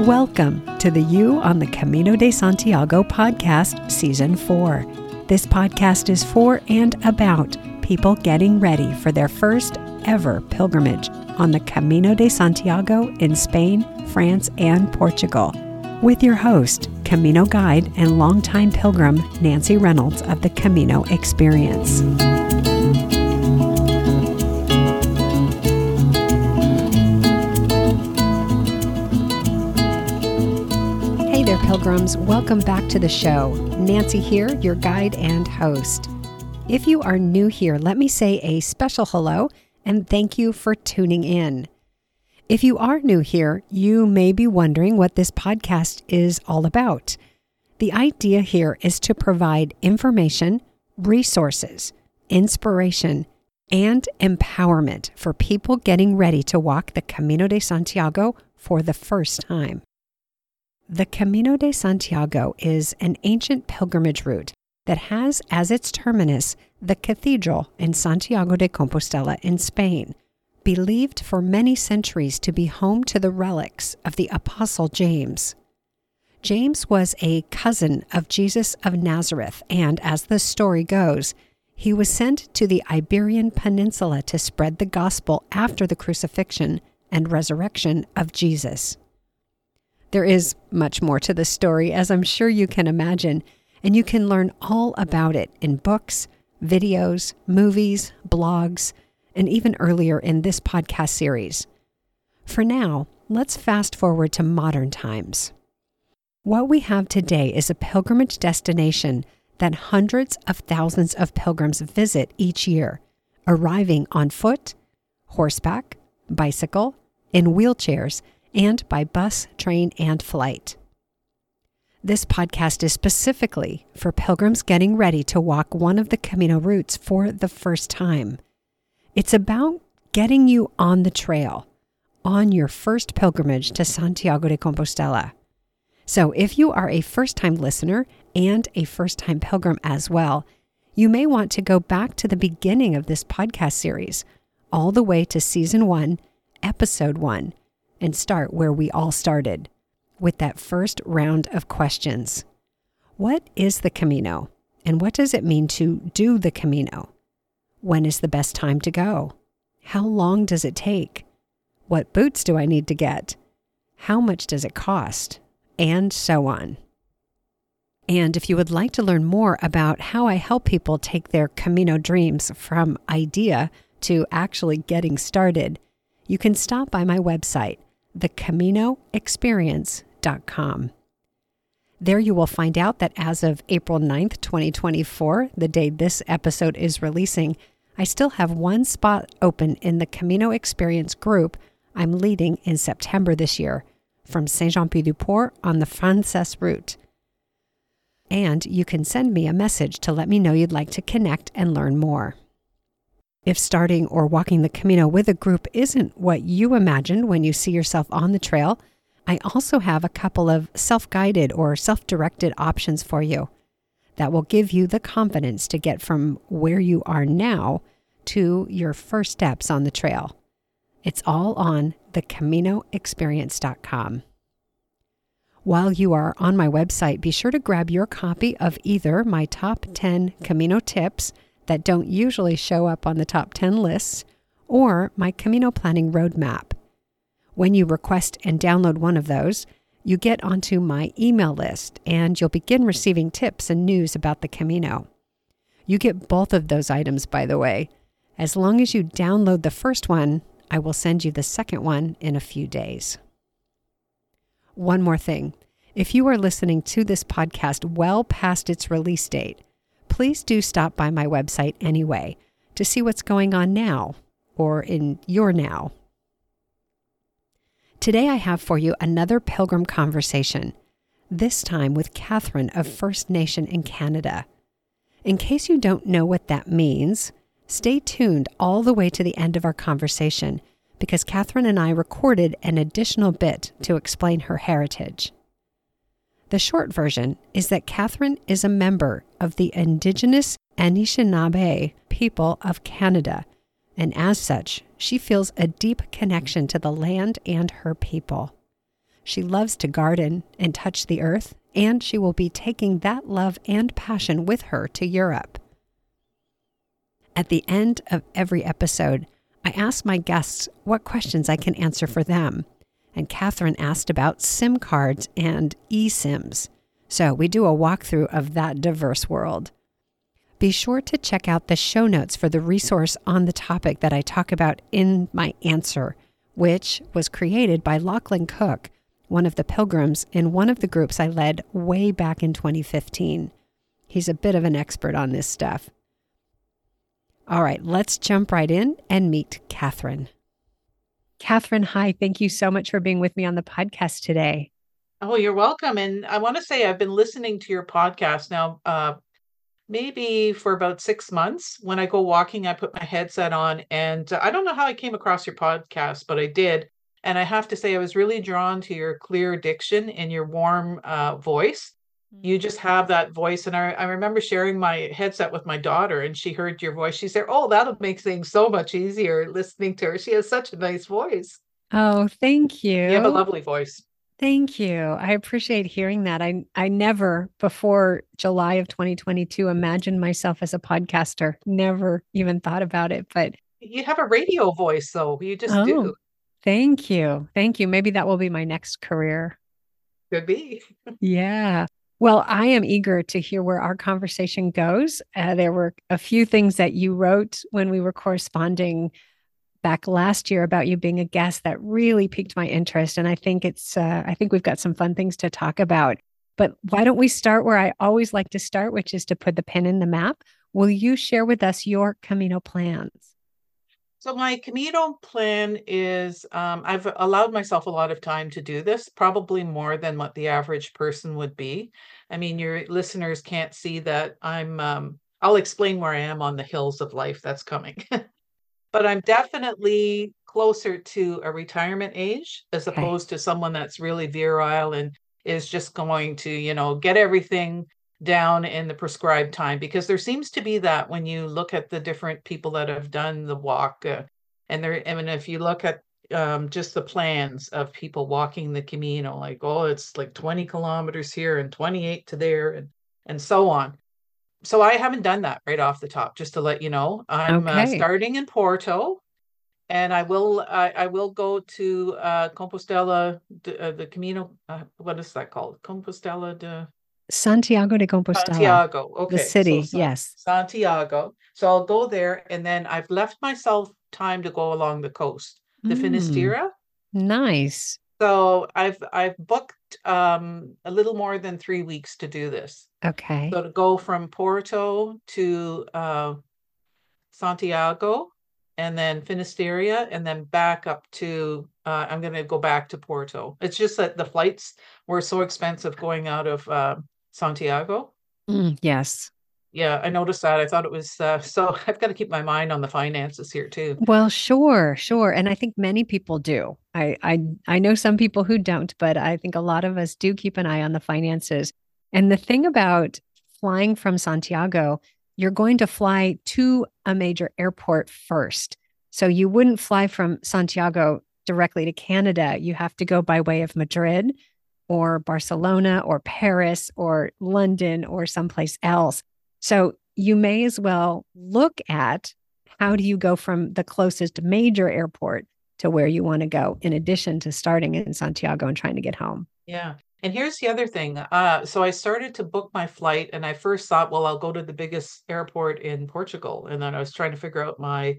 Welcome to the You on the Camino de Santiago podcast, Season 4. This podcast is for and about people getting ready for their first ever pilgrimage on the Camino de Santiago in Spain, France, and Portugal. With your host, Camino guide and longtime pilgrim Nancy Reynolds of the Camino Experience. Hey there, pilgrims. Welcome back to the show. Nancy here, your guide and host. If you are new here, let me say a special hello and thank you for tuning in. If you are new here, you may be wondering what this podcast is all about. The idea here is to provide information, resources, inspiration, and empowerment for people getting ready to walk the Camino de Santiago for the first time. The Camino de Santiago is an ancient pilgrimage route that has as its terminus the cathedral in Santiago de Compostela in Spain, believed for many centuries to be home to the relics of the Apostle James. James was a cousin of Jesus of Nazareth, and as the story goes, he was sent to the Iberian Peninsula to spread the gospel after the crucifixion and resurrection of Jesus. There is much more to the story, as I'm sure you can imagine, and you can learn all about it in books, videos, movies, blogs, and even earlier in this podcast series. For now, let's fast forward to modern times. What we have today is a pilgrimage destination that hundreds of thousands of pilgrims visit each year, arriving on foot, horseback, bicycle, in wheelchairs, and by bus, train, and flight. This podcast is specifically for pilgrims getting ready to walk one of the Camino routes for the first time. It's about getting you on the trail, on your first pilgrimage to Santiago de Compostela. So if you are a first-time listener and a first-time pilgrim as well, you may want to go back to the beginning of this podcast series, all the way to Season 1, Episode 1, and start where we all started, with that first round of questions. What is the Camino, and what does it mean to do the Camino? When is the best time to go? How long does it take? What boots do I need to get? How much does it cost? And so on. And if you would like to learn more about how I help people take their Camino dreams from idea to actually getting started, you can stop by my website, thecaminoexperience.com. There you will find out that as of April 9th, 2024, the day this episode is releasing, I still have one spot open in the Camino Experience group I'm leading in September this year from Saint-Jean-Pied-du-Port on the Frances route. And you can send me a message to let me know you'd like to connect and learn more. If starting or walking the Camino with a group isn't what you imagined when you see yourself on the trail, I also have a couple of self-guided or self-directed options for you that will give you the confidence to get from where you are now to your first steps on the trail. It's all on thecaminoexperience.com. While you are on my website, be sure to grab your copy of either my top 10 Camino tips that don't usually show up on the top 10 lists, or my Camino Planning Roadmap. When you request and download one of those, you get onto my email list and you'll begin receiving tips and news about the Camino. You get both of those items, by the way. As long as you download the first one, I will send you the second one in a few days. One more thing. If you are listening to this podcast well past its release date, please do stop by my website anyway to see what's going on now, or in your now. Today I have for you another pilgrim conversation, this time with Catherine of First Nation in Canada. In case you don't know what that means, stay tuned all the way to the end of our conversation because Catherine and I recorded an additional bit to explain her heritage. The short version is that Catherine is a member of the Indigenous Anishinaabe people of Canada, and as such, she feels a deep connection to the land and her people. She loves to garden and touch the earth, and she will be taking that love and passion with her to Europe. At the end of every episode, I ask my guests what questions I can answer for them. And Catherine asked about SIM cards and eSIMs. So we do a walkthrough of that diverse world. Be sure to check out the show notes for the resource on the topic that I talk about in my answer, which was created by Lachlan Cook, one of the pilgrims in one of the groups I led way back in 2015. He's a bit of an expert on this stuff. All right, let's jump right in and meet Catherine. Catherine, hi. Thank you so much for being with me on the podcast today. Oh, you're welcome. And I want to say I've been listening to your podcast now, maybe for about 6 months. When I go walking, I put my headset on, and I don't know how I came across your podcast, but I did. And I have to say, I was really drawn to your clear diction and your warm voice. You just have that voice. And I remember sharing my headset with my daughter, and she heard your voice. She said, "Oh, that'll make things so much easier listening to her. She has such a nice voice." Oh, thank you. You have a lovely voice. Thank you. I appreciate hearing that. I never, before July of 2022, imagined myself as a podcaster. Never even thought about it. But you have a radio voice, though. You just do. Thank you. Thank you. Maybe that will be my next career. Could be. Yeah. Well, I am eager to hear where our conversation goes. There were a few things that you wrote when we were corresponding back last year about you being a guest that really piqued my interest. And I think I think we've got some fun things to talk about. But why don't we start where I always like to start, which is to put the pin in the map. Will you share with us your Camino plans? So my Camino plan is, I've allowed myself a lot of time to do this, probably more than what the average person would be. I mean, your listeners can't see that I'll explain where I am on the hills of life that's coming. But I'm definitely closer to a retirement age as opposed to someone that's really virile and is just going to, get everything down in the prescribed time, because there seems to be that when you look at the different people that have done the walk, if you look at just the plans of people walking the Camino, like, oh, it's like 20 kilometers here and 28 to there and so on. So I haven't done that right off the top, just to let you know. I'm starting in Porto, and I will go to Compostela, the Camino. What is that called? Compostela de Santiago de Compostela. Santiago, okay. The city, yes. Santiago. So I'll go there, and then I've left myself time to go along the coast, the Finisterre. Nice. So I've booked a little more than 3 weeks to do this. Okay. So to go from Porto to Santiago, and then Finisterre, and then back up to, I'm going to go back to Porto. It's just that the flights were so expensive going out of Santiago. Yes. Yeah, I noticed that. I thought it was, so I've got to keep my mind on the finances here too. Well, sure. And I think many people do. I know some people who don't, but I think a lot of us do keep an eye on the finances. And the thing about flying from Santiago, you're going to fly to a major airport first. So you wouldn't fly from Santiago directly to Canada. You have to go by way of Madrid or Barcelona or Paris or London or someplace else. So you may as well look at how do you go from the closest major airport to where you want to go, in addition to starting in Santiago and trying to get home. Yeah. And here's the other thing. So I started to book my flight, and I first thought, well, I'll go to the biggest airport in Portugal. And then I was trying to figure out my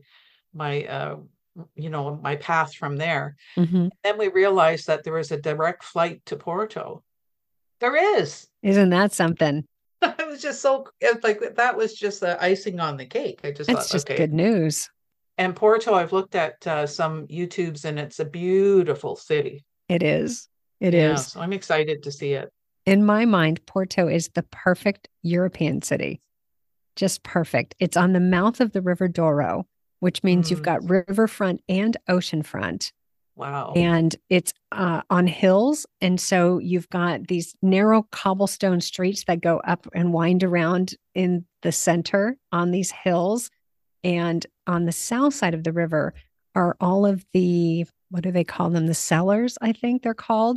path from there. Mm-hmm. Then we realized that there was a direct flight to Porto. There is. Isn't that something? It was just that was just the icing on the cake. I just thought, just good news. And Porto, I've looked at some YouTubes, and it's a beautiful city. It is. It is. So I'm excited to see it. In my mind, Porto is the perfect European city. Just perfect. It's on the mouth of the River Douro, which means you've got riverfront and oceanfront. Wow. And it's on hills. And so you've got these narrow cobblestone streets that go up and wind around in the center on these hills. And on the south side of the river are all of the, what do they call them? The cellars, I think they're called,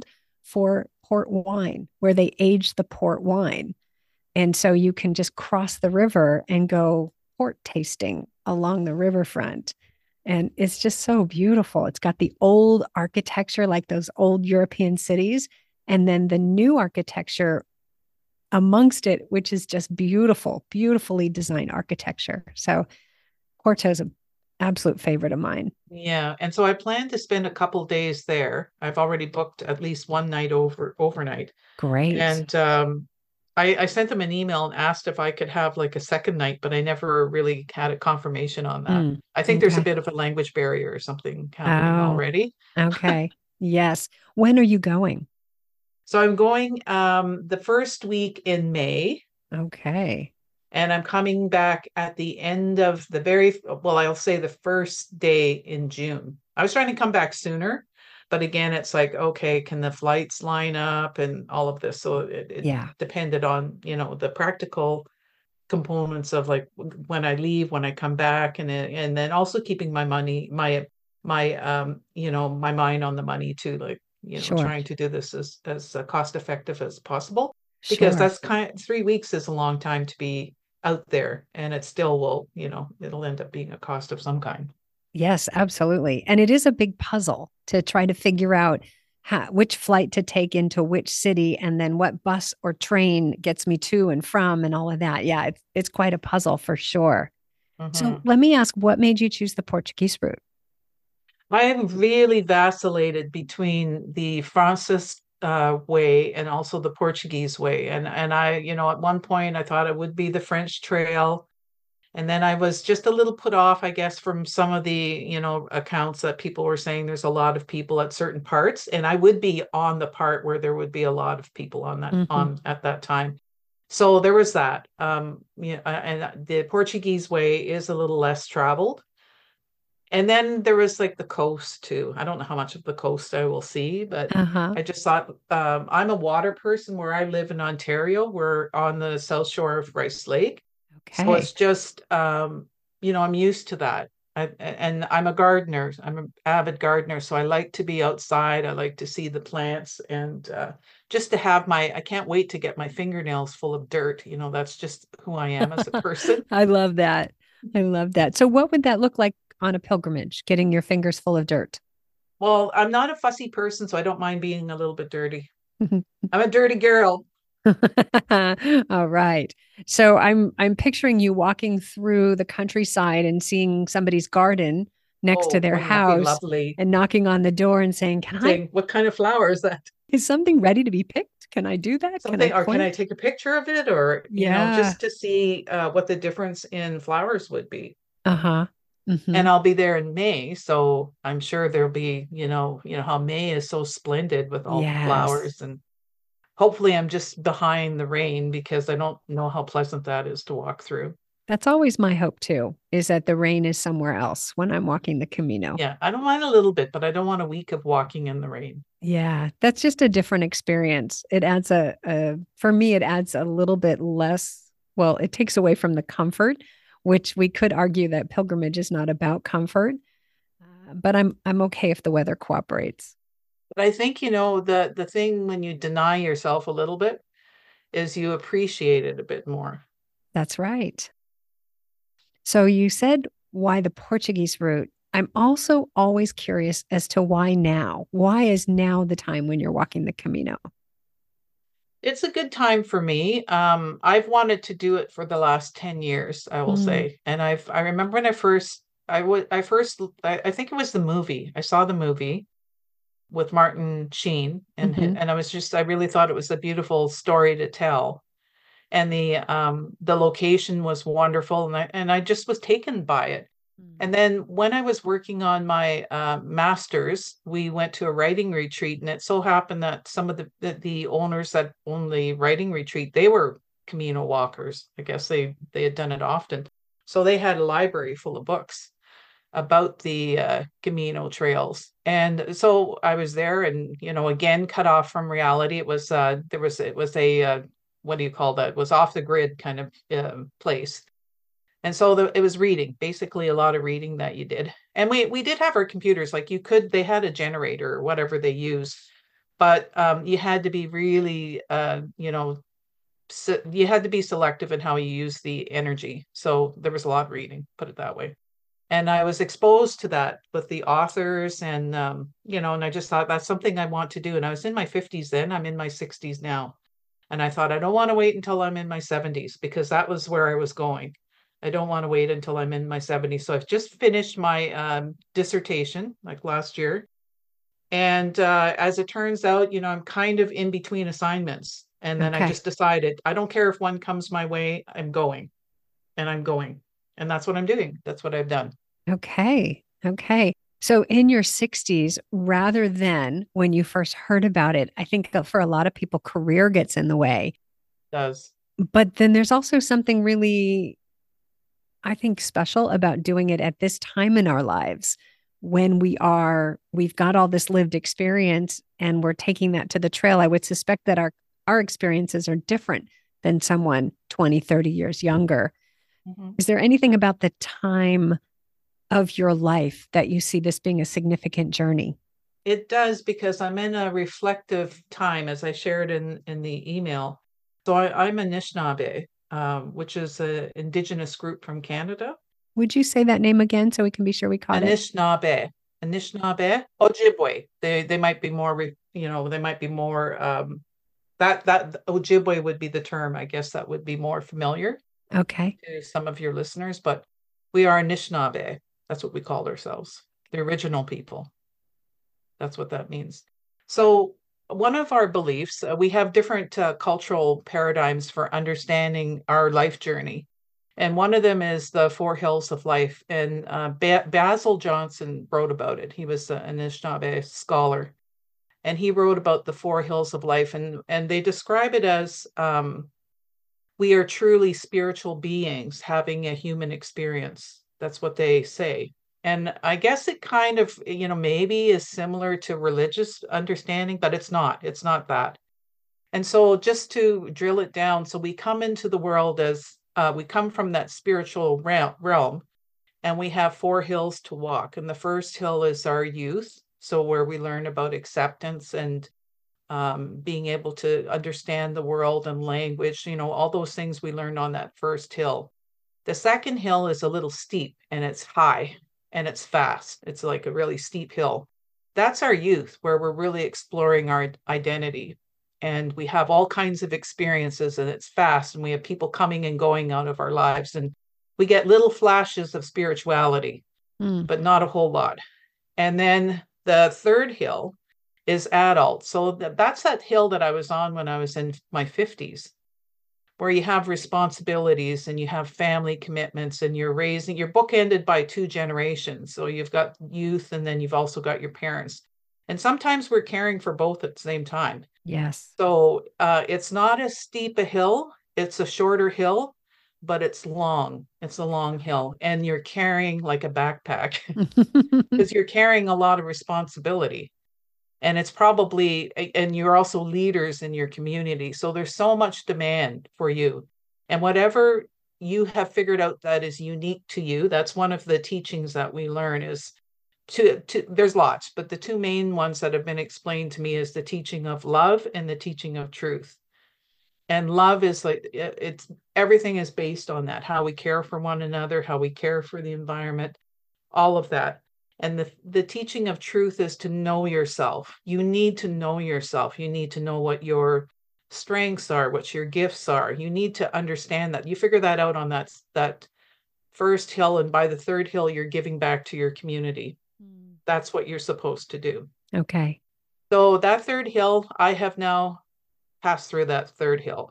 for port wine, where they age the port wine. And so you can just cross the river and go port tasting along the riverfront. And it's just so beautiful. It's got the old architecture, like those old European cities, and then the new architecture amongst it, which is just beautiful, beautifully designed architecture. So Porto's an absolute favorite of mine. Yeah, and so I plan to spend a couple days there. I've already booked at least one night overnight. Great. And I sent them an email and asked if I could have like a second night, but I never really had a confirmation on that. Mm, I think there's a okay. bit of a language barrier or something happening Oh, already. okay. Yes. When are you going? So I'm going the first week in May, Okay. and I'm coming back at the end of the well, I'll say the first day in June. I was trying to come back sooner, but again, it's like, okay, can the flights line up and all of this? So it Yeah, depended on, the practical components of like when I leave, when I come back, and then also keeping my money, my mind on the money too, like, sure. trying to do this as cost effective as possible, because Sure. that's 3 weeks is a long time to be out there, and it still will, it'll end up being a cost of some kind. Yes, absolutely. And it is a big puzzle to try to figure out which flight to take into which city and then what bus or train gets me to and from and all of that. Yeah, it's quite a puzzle for sure. So Mhm. let me ask, what made you choose the Portuguese route? I have really vacillated between the Francis way and also the Portuguese way. And I, at one point I thought it would be the French trail. And then I was just a little put off, I guess, from some of the, accounts that people were saying there's a lot of people at certain parts. And I would be on the part where there would be a lot of people Hmm. on at that time. So there was that. Yeah, and the Portuguese way is a little less traveled. And then there was like the coast too. I don't know how much of the coast I will see, but Uh-huh. I just thought, I'm a water person. Where I live in Ontario, we're on the south shore of Rice Lake. So it's Okay. just, I'm used to that. And I'm a gardener. I'm an avid gardener. So I like to be outside. I like to see the plants, and just to have I can't wait to get my fingernails full of dirt. That's just who I am as a person. I love that. I love that. So what would that look like on a pilgrimage, getting your fingers full of dirt? Well, I'm not a fussy person, so I don't mind being a little bit dirty. I'm a dirty girl. All right. So I'm picturing you walking through the countryside and seeing somebody's garden next to Oh, their wouldn't that be house lovely? and knocking on the door and saying, Saying, what kind of flower is that? is something ready to be picked? Can I do that? Can I Something, or can I point? take a picture of it? Or, Yeah. just to see what the difference in flowers would be. Uh-huh. Mm-hmm. And I'll be there in May, so I'm sure there'll be, how May is so splendid with all the Yes. flowers, and hopefully I'm just behind the rain, because I don't know how pleasant that is to walk through. That's always my hope too, is that the rain is somewhere else when I'm walking the Camino. Yeah, I don't mind a little bit, but I don't want a week of walking in the rain. Yeah, that's just a different experience. It adds for me, it adds a little bit less. Well, it takes away from the comfort, which we could argue that pilgrimage is not about comfort. But I'm okay if the weather cooperates. But I think, the thing when you deny yourself a little bit is you appreciate it a bit more. That's right. So you said why the Portuguese route. I'm also always curious as to why now. Why is now the time when you're walking the Camino? It's a good time for me. I've wanted to do it for the last 10 years, I will Mm, say. And I remember when I think it was the movie. I saw the movie with Martin Sheen, hmm. and I really thought it was a beautiful story to tell. And the location was wonderful, and I just was taken by it. And then when I was working on my master's, we went to a writing retreat, and it so happened that some of the owners that owned the writing retreat, they were Camino walkers. I guess they had done it often, so they had a library full of books about the Camino trails. And so I was there, and again, cut off from reality. It was a what do you call that? It was off the grid kind of place. And so it was reading, basically a lot of reading that you did. And we did have our computers, like they had a generator or whatever they use but you had to be really, you had to be selective in how you use the energy. So there was a lot of reading, put it that way. And I was exposed to that with the authors and, and I just thought that's something I want to do. And I was in my 50s then, I'm in my 60s now. And I thought, I don't want to wait until I'm in my 70s because that was where I was going. I don't want to wait until I'm in my 70s. So I've just finished my dissertation like last year. And as it turns out, I'm kind of in between assignments. And then I Okay. just decided, I don't care if one comes my way, I'm going and I'm going. And that's what I'm doing. That's what I've done. Okay. Okay. So in your 60s, rather than when you first heard about it, I think that for a lot of people, career gets in the way. It does. But then there's also something really, I think, special about doing it at this time in our lives when we've got all this lived experience and we're taking that to the trail. I would suspect that our experiences are different than someone 20, 30 years younger. Mhm. Is there anything about the time of your life that you see this being a significant journey? It does because I'm in a reflective time, as I shared in the email. So I'm Anishinaabe, which is an indigenous group from Canada. Would you say that name again so we can be sure we caught it? Anishinaabe, Anishinaabe, Ojibwe. They might be more, they might be more. That Ojibwe would be the term. I guess that would be more familiar Okay. to some of your listeners. But we are Anishinaabe. That's what we called ourselves, the original people. That's what that means. So, one of our beliefs, we have different cultural paradigms for understanding our life journey. And one of them is the Four Hills of Life. And Basil Johnson wrote about it. He was an Anishinaabe scholar. And he wrote about the Four Hills of Life. And they describe it as we are truly spiritual beings having a human experience. That's what they say. And I guess it kind of, maybe is similar to religious understanding, but it's not. It's not that. And so just to drill it down, so we come into the world as we come from that spiritual realm, and we have four hills to walk. And the first hill is our youth. So where we learn about acceptance and being able to understand the world and language, all those things we learned on that first hill. The second hill is a little steep and it's high and it's fast. It's like a really steep hill. That's our youth, where we're really exploring our identity. And we have all kinds of experiences and it's fast. And we have people coming and going out of our lives. And we get little flashes of spirituality, Mm. but not a whole lot. And then the third hill is adult. So that's that hill that I was on when I was in my 50s, where you have responsibilities and you have family commitments and you're bookended by two generations. So you've got youth and then you've also got your parents. And sometimes we're caring for both at the same time. Yes. So it's not as steep a hill, it's a shorter hill, but it's long. It's a long hill. And you're carrying like a backpack because you're carrying a lot of responsibility. And it's probably, and you're also leaders in your community. So there's so much demand for you. And whatever you have figured out that is unique to you, that's one of the teachings that we learn is there's lots, but the two main ones that have been explained to me is the teaching of love and the teaching of truth. And love is like, it's everything is based on that, how we care for one another, how we care for the environment, all of that. And the teaching of truth is to know yourself. You need to know yourself. You need to know what your strengths are, what your gifts are. You need to understand that. You figure that out on that first hill, and by the third hill, you're giving back to your community. That's what you're supposed to do. Okay. So that third hill, I have now passed through that third hill.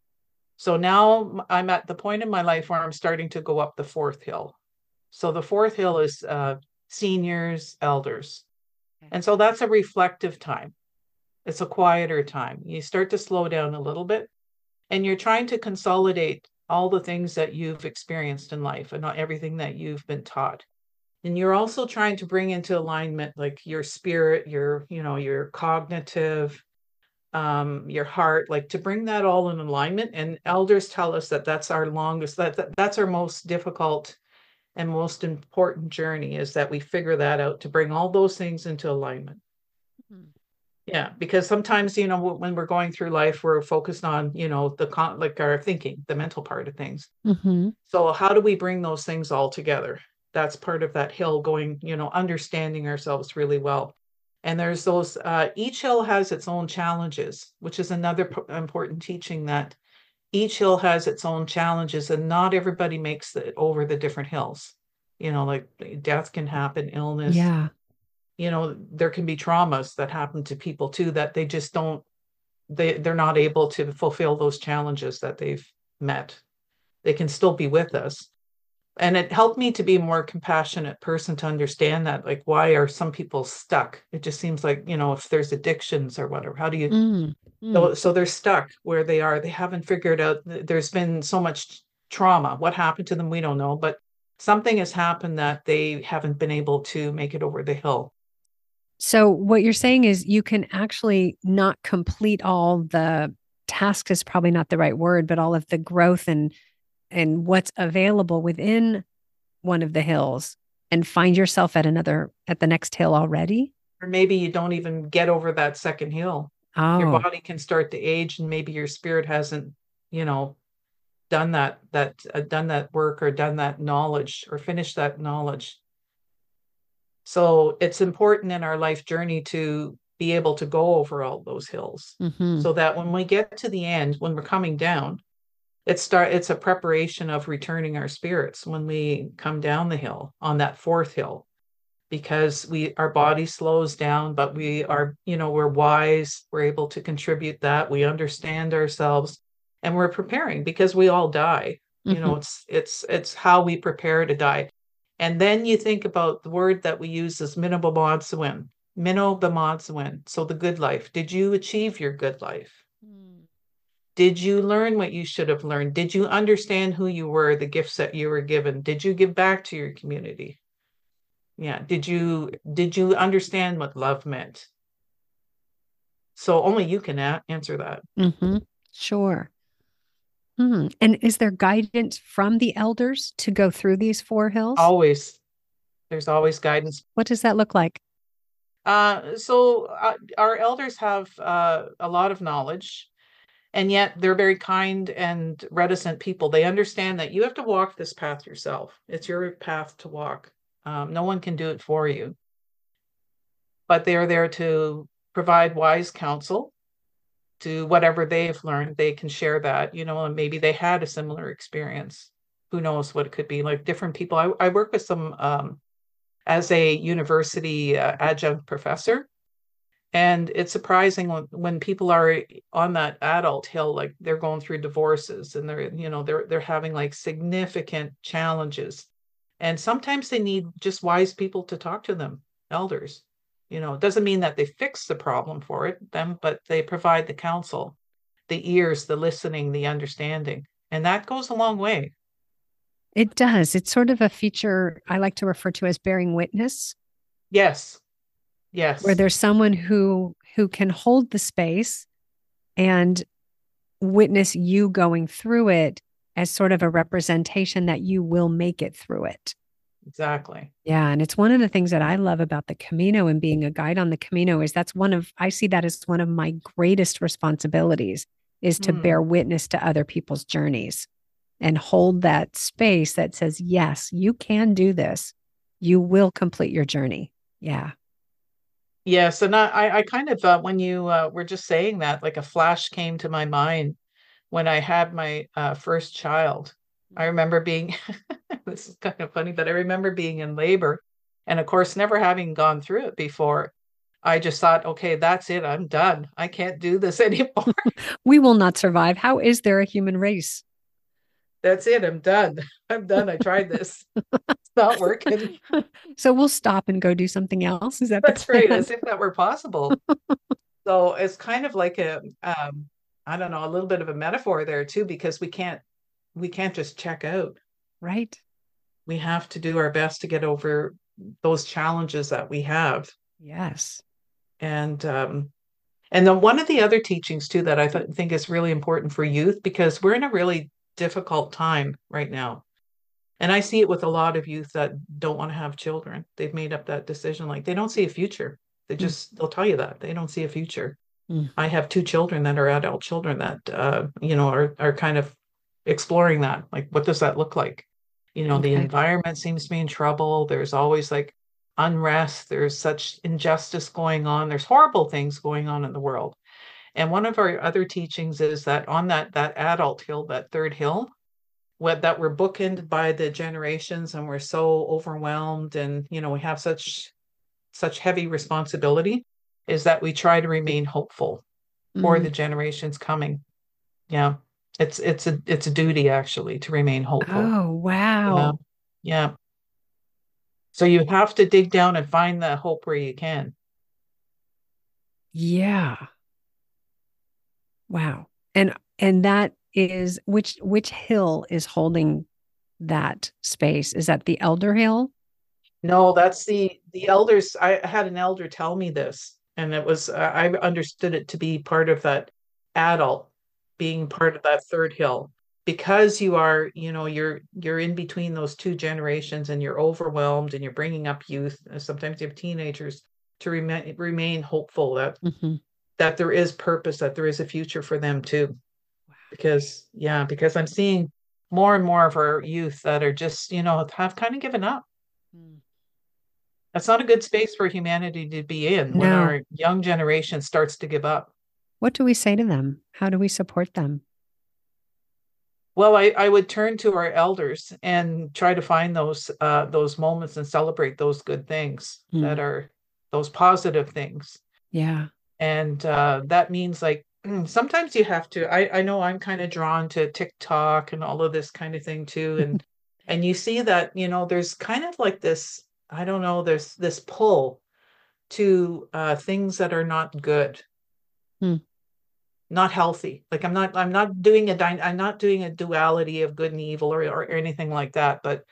So now I'm at the point in my life where I'm starting to go up the fourth hill. So the fourth hill is seniors, elders. And so that's a reflective time. It's a quieter time. You start to slow down a little bit and you're trying to consolidate all the things that you've experienced in life and not everything that you've been taught. And you're also trying to bring into alignment like your spirit, your cognitive, your heart, like to bring that all in alignment. And elders tell us that that's our longest, that's our most difficult and most important journey, is that we figure that out, to bring all those things into alignment. Mhm. Yeah, because sometimes, when we're going through life, we're focused on, like our thinking, the mental part of things. Mm-hmm. So how do we bring those things all together? That's part of that hill going, understanding ourselves really well. And there's those, each hill has its own challenges, which is another important teaching, that each hill has its own challenges and not everybody makes it over the different hills. Like death can happen, illness, Yeah. there can be traumas that happen to people too, that they just don't, they're not able to fulfill those challenges that they've met. They can still be with us. And it helped me to be a more compassionate person, to understand that, like, why are some people stuck? It just seems like, if there's addictions or whatever, how do you, Mm. Mm. so they're stuck where they are. They haven't figured out, there's been so much trauma. What happened to them? We don't know, but something has happened that they haven't been able to make it over the hill. So what you're saying is you can actually not complete all the tasks is probably not the right word, but all of the growth and what's available within one of the hills and find yourself at the next hill already. Or maybe you don't even get over that second hill. Your Oh. body can start to age, and maybe your spirit hasn't, you know, done that work, or done that knowledge, or finished that knowledge. So it's important in our life journey to be able to go over all those hills, Mm-hmm. so that when we get to the end, when we're coming down, it's a preparation of returning our spirits when we come down the hill on that fourth hill, because our body slows down, but we are, we're wise, we're able to contribute, that we understand ourselves, and we're preparing, because we all die. Mm-hmm. It's how we prepare to die. And then you think about the word that we use is minobomodsuin, minobomodsuin, so the good life. Did you achieve your good life? Did you learn what you should have learned? Did you understand who you were, the gifts that you were given? Did you give back to your community? Yeah. Did you understand what love meant? So only you can answer that. Mm-hmm. Sure. Hmm. And is there guidance from the elders to go through these four hills? Always, there's always guidance. What does that look like? So our elders have a lot of knowledge, and yet they're very kind and reticent people. They understand that you have to walk this path yourself. It's your path to walk. No one can do it for you, but they are there to provide wise counsel to whatever they've learned. They can share that, and maybe they had a similar experience. Who knows what it could be, like different people. I work with some as a university adjunct professor. And it's surprising when people are on that adult hill, like they're going through divorces, and they're having like significant challenges. And sometimes they need just wise people to talk to them, elders. It doesn't mean that they fix the problem for them, but they provide the counsel, the ears, the listening, the understanding. And that goes a long way. It does. It's sort of a feature I like to refer to as bearing witness, Yes. where Yes. there's someone who can hold the space and witness you going through it as sort of a representation that you will make it through it. Exactly. Yeah. And it's one of the things that I love about the Camino and being a guide on the Camino is I see that as one of my greatest responsibilities is to bear Hmm. witness to other people's journeys and hold that space that says, yes, you can do this. You will complete your journey. Yeah. Yes, and I kind of when you were just saying that, like a flash came to my mind when I had my first child. I remember being, this is kind of funny, but I remember being in labor, and of course, never having gone through it before. I just thought, okay, that's it. I'm done. I can't do this anymore. We will not survive. How is there a human race? That's it. I'm done. I'm done. I tried this. It's not working. So we'll stop and go do something else. Is that the That's right, plan? as if that were possible. So it's kind of like I don't know, a little bit of a metaphor there too, because we can't just check out. Right. We have to do our best to get over those challenges that we have. Yes. And then one of the other teachings too that I think is really important for youth, because we're in a really difficult time right now. And I see it with a lot of youth that don't want to have children. They've made up that decision, like they don't see a future. Mm, they'll tell you that they don't see a future. mm. I have two children that are adult children that, are kind of exploring that. Like, what does that look like? The Okay. environment seems to be in trouble. There's always like unrest. There's such injustice going on. There's horrible things going on in the world. And one of our other teachings is that on that adult hill, that third hill, that we're bookended by the generations and we're so overwhelmed and we have such heavy responsibility, is that we try to remain hopeful for Mm. the generations coming. Yeah. It's a duty actually to remain hopeful. Oh, Yeah. wow. Yeah. So you have to dig down and find the hope where you can. Yeah. Wow. And that is which hill is holding that space? Is that the Elder Hill? No, that's the elders. I had an elder tell me this, and it was I understood it to be part of that adult being part of that third hill, because you are, you're in between those two generations and you're overwhelmed and you're bringing up youth, and sometimes you have teenagers, to remain hopeful that Hmm. there is purpose, that there is a future for them too. Because I'm seeing more and more of our youth that are just, have kind of given up. Mm. That's not a good space for humanity to be in when No. our young generation starts to give up. What do we say to them? How do we support them? Well, I would turn to our elders and try to find those moments and celebrate those good things that Mm. are those positive things. Yeah. And that means like sometimes you have to. I know I'm kind of drawn to TikTok and all of this kind of thing too. And you see that, there's kind of like this, I don't know, there's this pull to things that are not good, Mm. not healthy. Like I'm not doing a duality of good and evil, or anything like that, but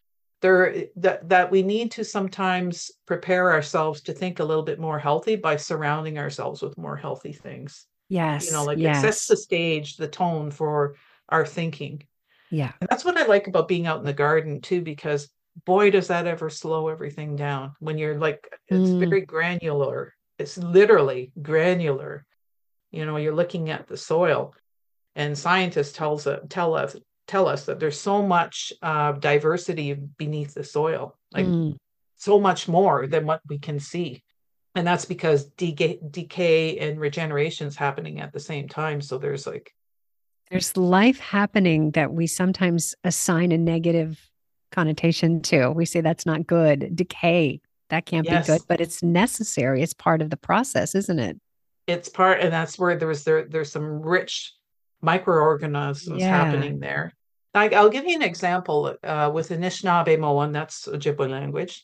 that we need to sometimes prepare ourselves to think a little bit more healthy by surrounding ourselves with more healthy things. Yes. Like it sets Yes. the stage, the tone for our thinking. Yeah. And that's what I like about being out in the garden too, because boy, does that ever slow everything down when you're like, it's Mm. very granular. It's literally granular. You're looking at the soil, and scientists tell us that there's so much diversity beneath the soil, like Mm. so much more than what we can see. And that's because decay and regeneration is happening at the same time. So there's like, There's life happening that we sometimes assign a negative connotation to. We say that's not good. Decay, that can't be good, yes, but it's necessary. It's part of the process, isn't it? it's part, and that's where there's some rich microorganisms Yeah. happening there. I'll give you an example with Anishinaabe-Moan, that's Ojibwe language.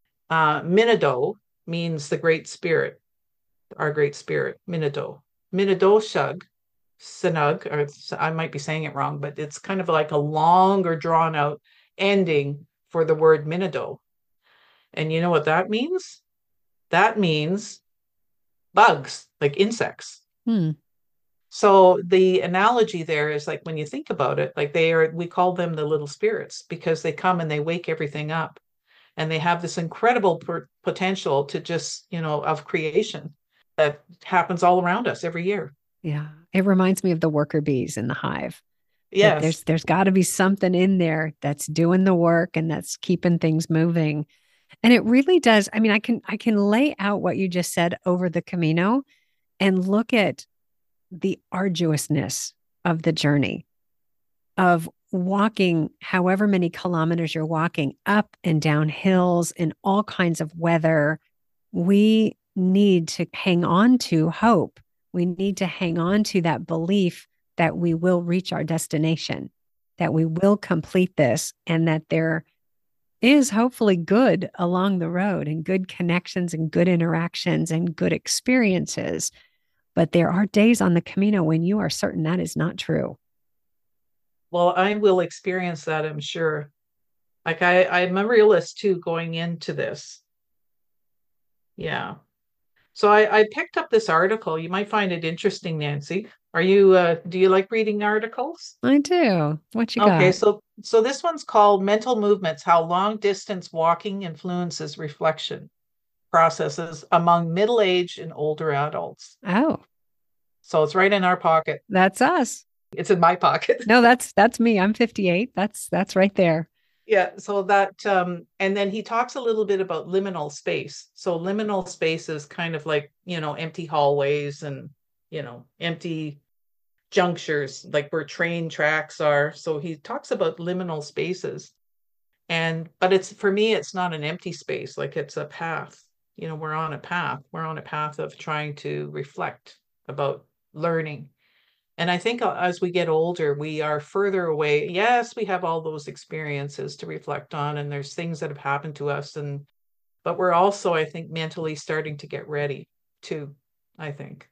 Minido means the great spirit, our great spirit, Minido. Minidoshug, Sinug, or I might be saying it wrong, but it's kind of like a longer drawn out ending for the word Minido. And you know what that means? That means bugs, like insects. Hmm. So the analogy there is like when you think about it, like we call them the little spirits because they come and they wake everything up, and they have this incredible potential to just, of creation that happens all around us every year. Yeah. It reminds me of the worker bees in the hive. That Yes. there's got to be something in there that's doing the work and that's keeping things moving. And it really does. I mean, I can lay out what you just said over the Camino and look at the arduousness of the journey of walking however many kilometers you're walking up and down hills in all kinds of weather. We need to hang on to hope. We need to hang on to that belief that we will reach our destination, that we will complete this, and that there is hopefully good along the road and good connections and good interactions and good experiences. But there are days on the Camino when you are certain that is not true. Well, I will experience that, I'm sure. Like I'm a realist too going into this. Yeah. So I picked up this article. You might find it interesting, Nancy. Do you like reading articles? I do. What you Okay, got? so this one's called Mental Movements: How Long Distance Walking Influences Reflection. processes among middle-aged and older adults. Oh, So it's right in our pocket. that's us. It's in my pocket. No, that's me. I'm 58. That's right there. Yeah, so that and then he talks a little bit about liminal space. So liminal space is kind of like, empty hallways and, empty junctures, like where train tracks are. So he talks about liminal spaces. But it's, for me, it's not an empty space, like it's a path. We're on a path. We're on a path of trying to reflect about learning. And I think as we get older, we are further away. Yes, we have all those experiences to reflect on, and there's things that have happened to us. But we're also, I think, mentally starting to get ready too, I think.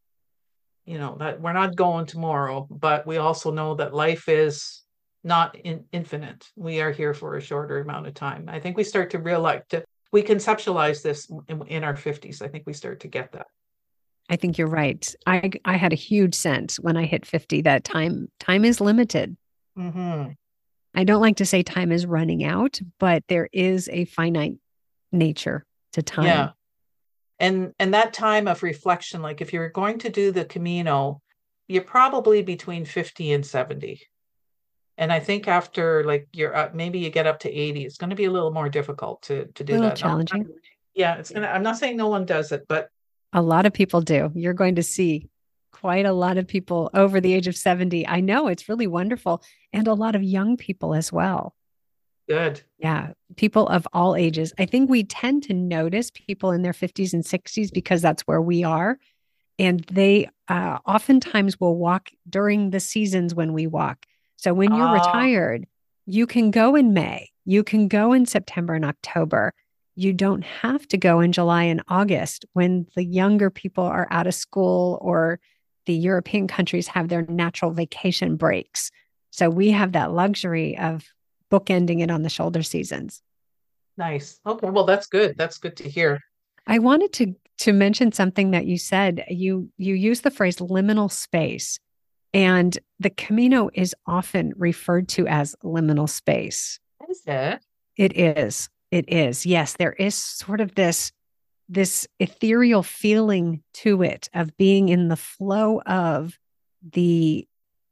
That we're not going tomorrow, but we also know that life is not infinite. We are here for a shorter amount of time. I think we start to realize, we conceptualize this in our 50s. I think we start to get that. I think you're right. I had a huge sense when I hit 50 that time is limited. Mm-hmm. I don't like to say time is running out, but there is a finite nature to time. Yeah. And that time of reflection, like if you're going to do the Camino, you're probably between 50 and 70. And I think after, like, you're maybe you get up to 80, it's going to be a little more difficult to do A little that. challenging. Yeah, I'm not saying no one does it, but a lot of people do. You're going to see quite a lot of people over the age of 70. I know, it's really wonderful. And a lot of young people as well. Good. Yeah. People of all ages. I think we tend to notice people in their 50s and 60s because that's where we are. And they oftentimes will walk during the seasons when we walk. So when you're retired, you can go in May, you can go in September and October. You don't have to go in July and August when the younger people are out of school or the European countries have their natural vacation breaks. So we have that luxury of bookending it on the shoulder seasons. Nice. Okay. Well, that's good. That's good to hear. I wanted to mention something that you said. You use the phrase liminal space, and the Camino is often referred to as liminal space. Is it? It is. It is. Yes, there is sort of this ethereal feeling to it of being in the flow of the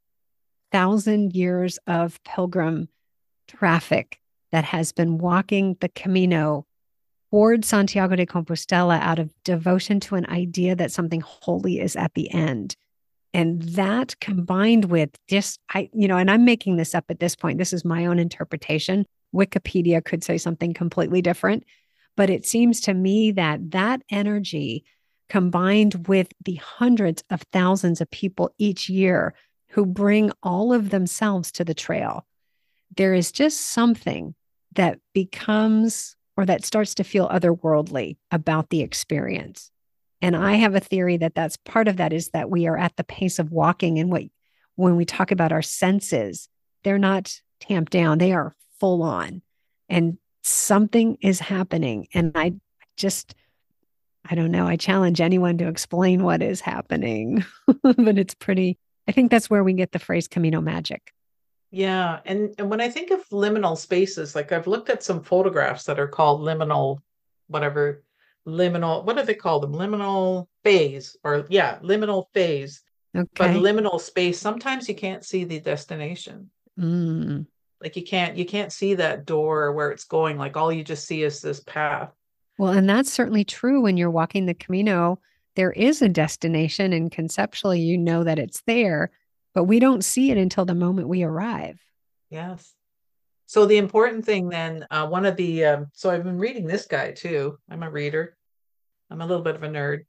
1,000 years of pilgrim traffic that has been walking the Camino toward Santiago de Compostela out of devotion to an idea that something holy is at the end. And that combined with just, and I'm making this up at this point. This is my own interpretation. Wikipedia could say something completely different. But it seems to me that energy combined with the hundreds of thousands of people each year who bring all of themselves to the trail, there is just something that becomes or that starts to feel otherworldly about the experience. And I have a theory that that's part of that is that we are at the pace of walking. And when we talk about our senses, they're not tamped down, they are full on. And something is happening. And I don't know. I challenge anyone to explain what is happening, but it's I think that's where we get the phrase Camino magic. Yeah. And when I think of liminal spaces, like I've looked at some photographs that are called liminal, what do they call them? Liminal phase liminal phase. Okay. But liminal space, sometimes you can't see the destination. Mm. Like you can't see that door where it's going. Like all you just see is this path. Well, and that's certainly true when you're walking the Camino. There is a destination, and conceptually, you know that it's there, but we don't see it until the moment we arrive. Yes. So the important thing then, so I've been reading this guy too. I'm a reader. I'm a little bit of a nerd.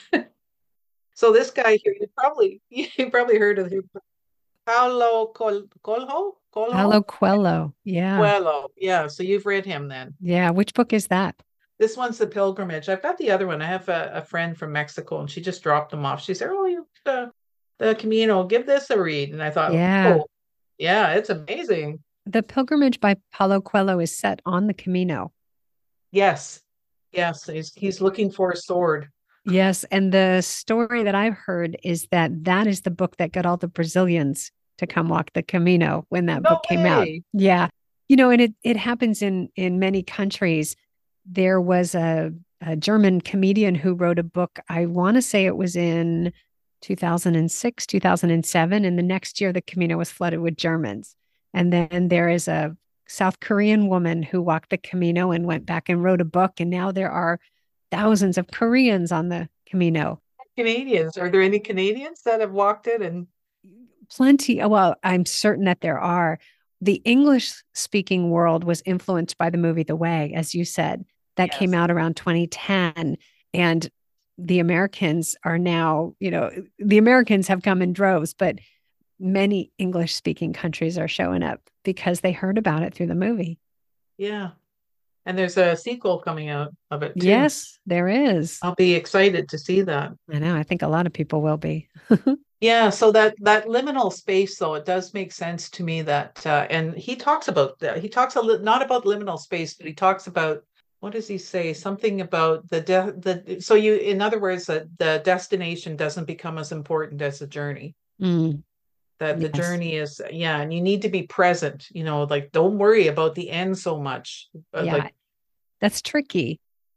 So this guy here, you probably heard of him. Paulo Coelho? Paulo Coelho. Yeah. Coelho. Yeah. So you've read him then. Yeah. Which book is that? This one's The Pilgrimage. I've got the other one. I have a friend from Mexico and she just dropped them off. She said, "Oh, the Camino, give this a read." And I thought, yeah. "Oh, yeah, it's amazing." The Pilgrimage by Paulo Coelho is set on the Camino. Yes. Yes. He's looking for a sword. Yes. And the story that I've heard is that is the book that got all the Brazilians to come walk the Camino when that book came out. Yeah. And it happens in many countries. There was a a German comedian who wrote a book. I want to say it was in 2006, 2007. And the next year, the Camino was flooded with Germans. And then there is a South Korean woman who walked the Camino and went back and wrote a book. And now there are thousands of Koreans on the Camino. Canadians. Are there any Canadians that have walked it? And Plenty. Well, I'm certain that there are. The English speaking world was influenced by the movie The Way, as you said, that came yes. out around 2010. And the Americans are now, the Americans have come in droves, but many English speaking countries are showing up because they heard about it through the movie. Yeah. And there's a sequel coming out of it too. Yes, there is. I'll be excited to see that. I know. I think a lot of people will be. Yeah, so that liminal space, though, it does make sense to me that, and he talks about that. He talks not about liminal space, but he talks about, what does he say? Something about so you, in other words, that the destination doesn't become as important as the journey. Mm, That the yes. journey is, yeah, and you need to be present. Like don't worry about the end so much. Yeah, Like, that's tricky.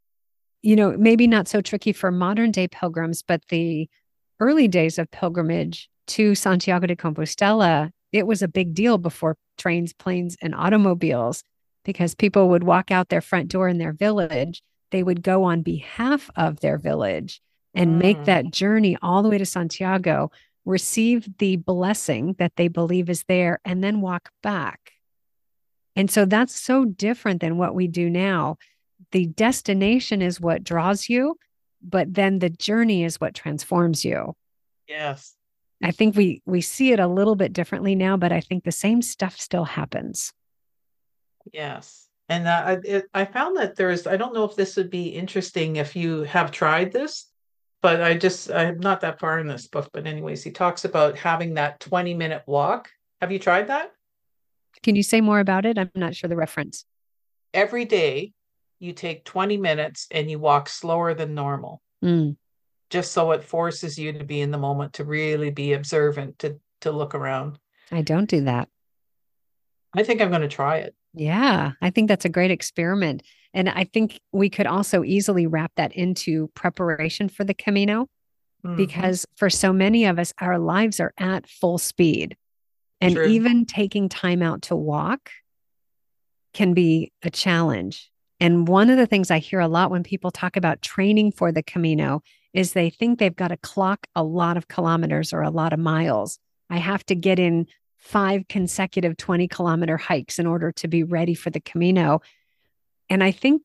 Maybe not so tricky for modern day pilgrims, but the early days of pilgrimage to Santiago de Compostela, it was a big deal before trains, planes, and automobiles because people would walk out their front door in their village. They would go on behalf of their village and make mm, that journey all the way to Santiago, receive the blessing that they believe is there, and then walk back. And so that's so different than what we do now. The destination is what draws you, but then the journey is what transforms you. yes. I think we see it a little bit differently now, but I think the same stuff still happens. Yes. And I found that I don't know if this would be interesting if you have tried this, but I'm not that far in this book. But, anyways, he talks about having that 20-minute walk. Have you tried that? Can you say more about it? I'm not sure the reference. Every day, you take 20 minutes and you walk slower than normal, Mm, just so it forces you to be in the moment, to really be observant, to look around. I don't do that. I think I'm going to try it. Yeah, I think that's a great experiment. And I think we could also easily wrap that into preparation for the Camino Hmm. because for so many of us, our lives are at full speed. And True. even taking time out to walk can be a challenge. And one of the things I hear a lot when people talk about training for the Camino is they think they've got to clock a lot of kilometers or a lot of miles. I have to get in 5 consecutive 20-kilometer hikes in order to be ready for the Camino. And I think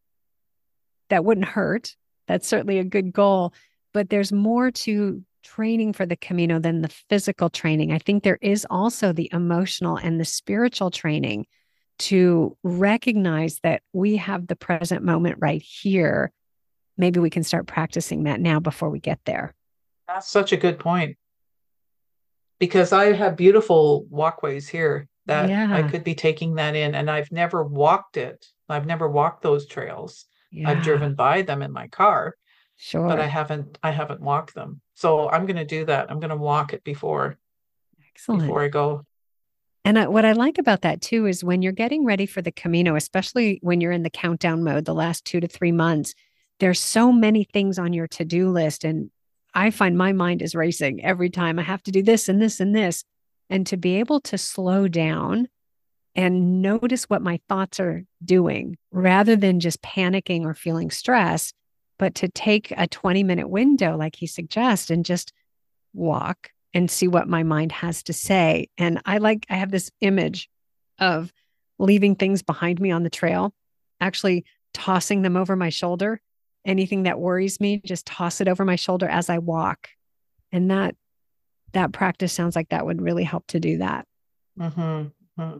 that wouldn't hurt. That's certainly a good goal, but there's more to training for the Camino than the physical training. I think there is also the emotional and the spiritual training to recognize that we have the present moment right here. Maybe we can start practicing that now before we get there. That's such a good point, because I have beautiful walkways here that I Yeah. could be taking that in, and I've never walked it. I've never walked those trails. I've Yeah. driven by them in my car, but I Sure. haven't walked them. So I'm going to do that. I'm going to walk it Excellent. before I go. And what I like about that too is when you're getting ready for the Camino, especially when you're in the countdown mode, the last 2 to 3 months, there's so many things on your to do list. And I find my mind is racing every time I have to do this and this and this. And to be able to slow down and notice what my thoughts are doing rather than just panicking or feeling stress, but to take a 20-minute window, like he suggests, and just walk and see what my mind has to say. And I have this image of leaving things behind me on the trail, actually tossing them over my shoulder. Anything that worries me, just toss it over my shoulder as I walk. And that practice sounds like that would really help to do that. Hmm. Hmm.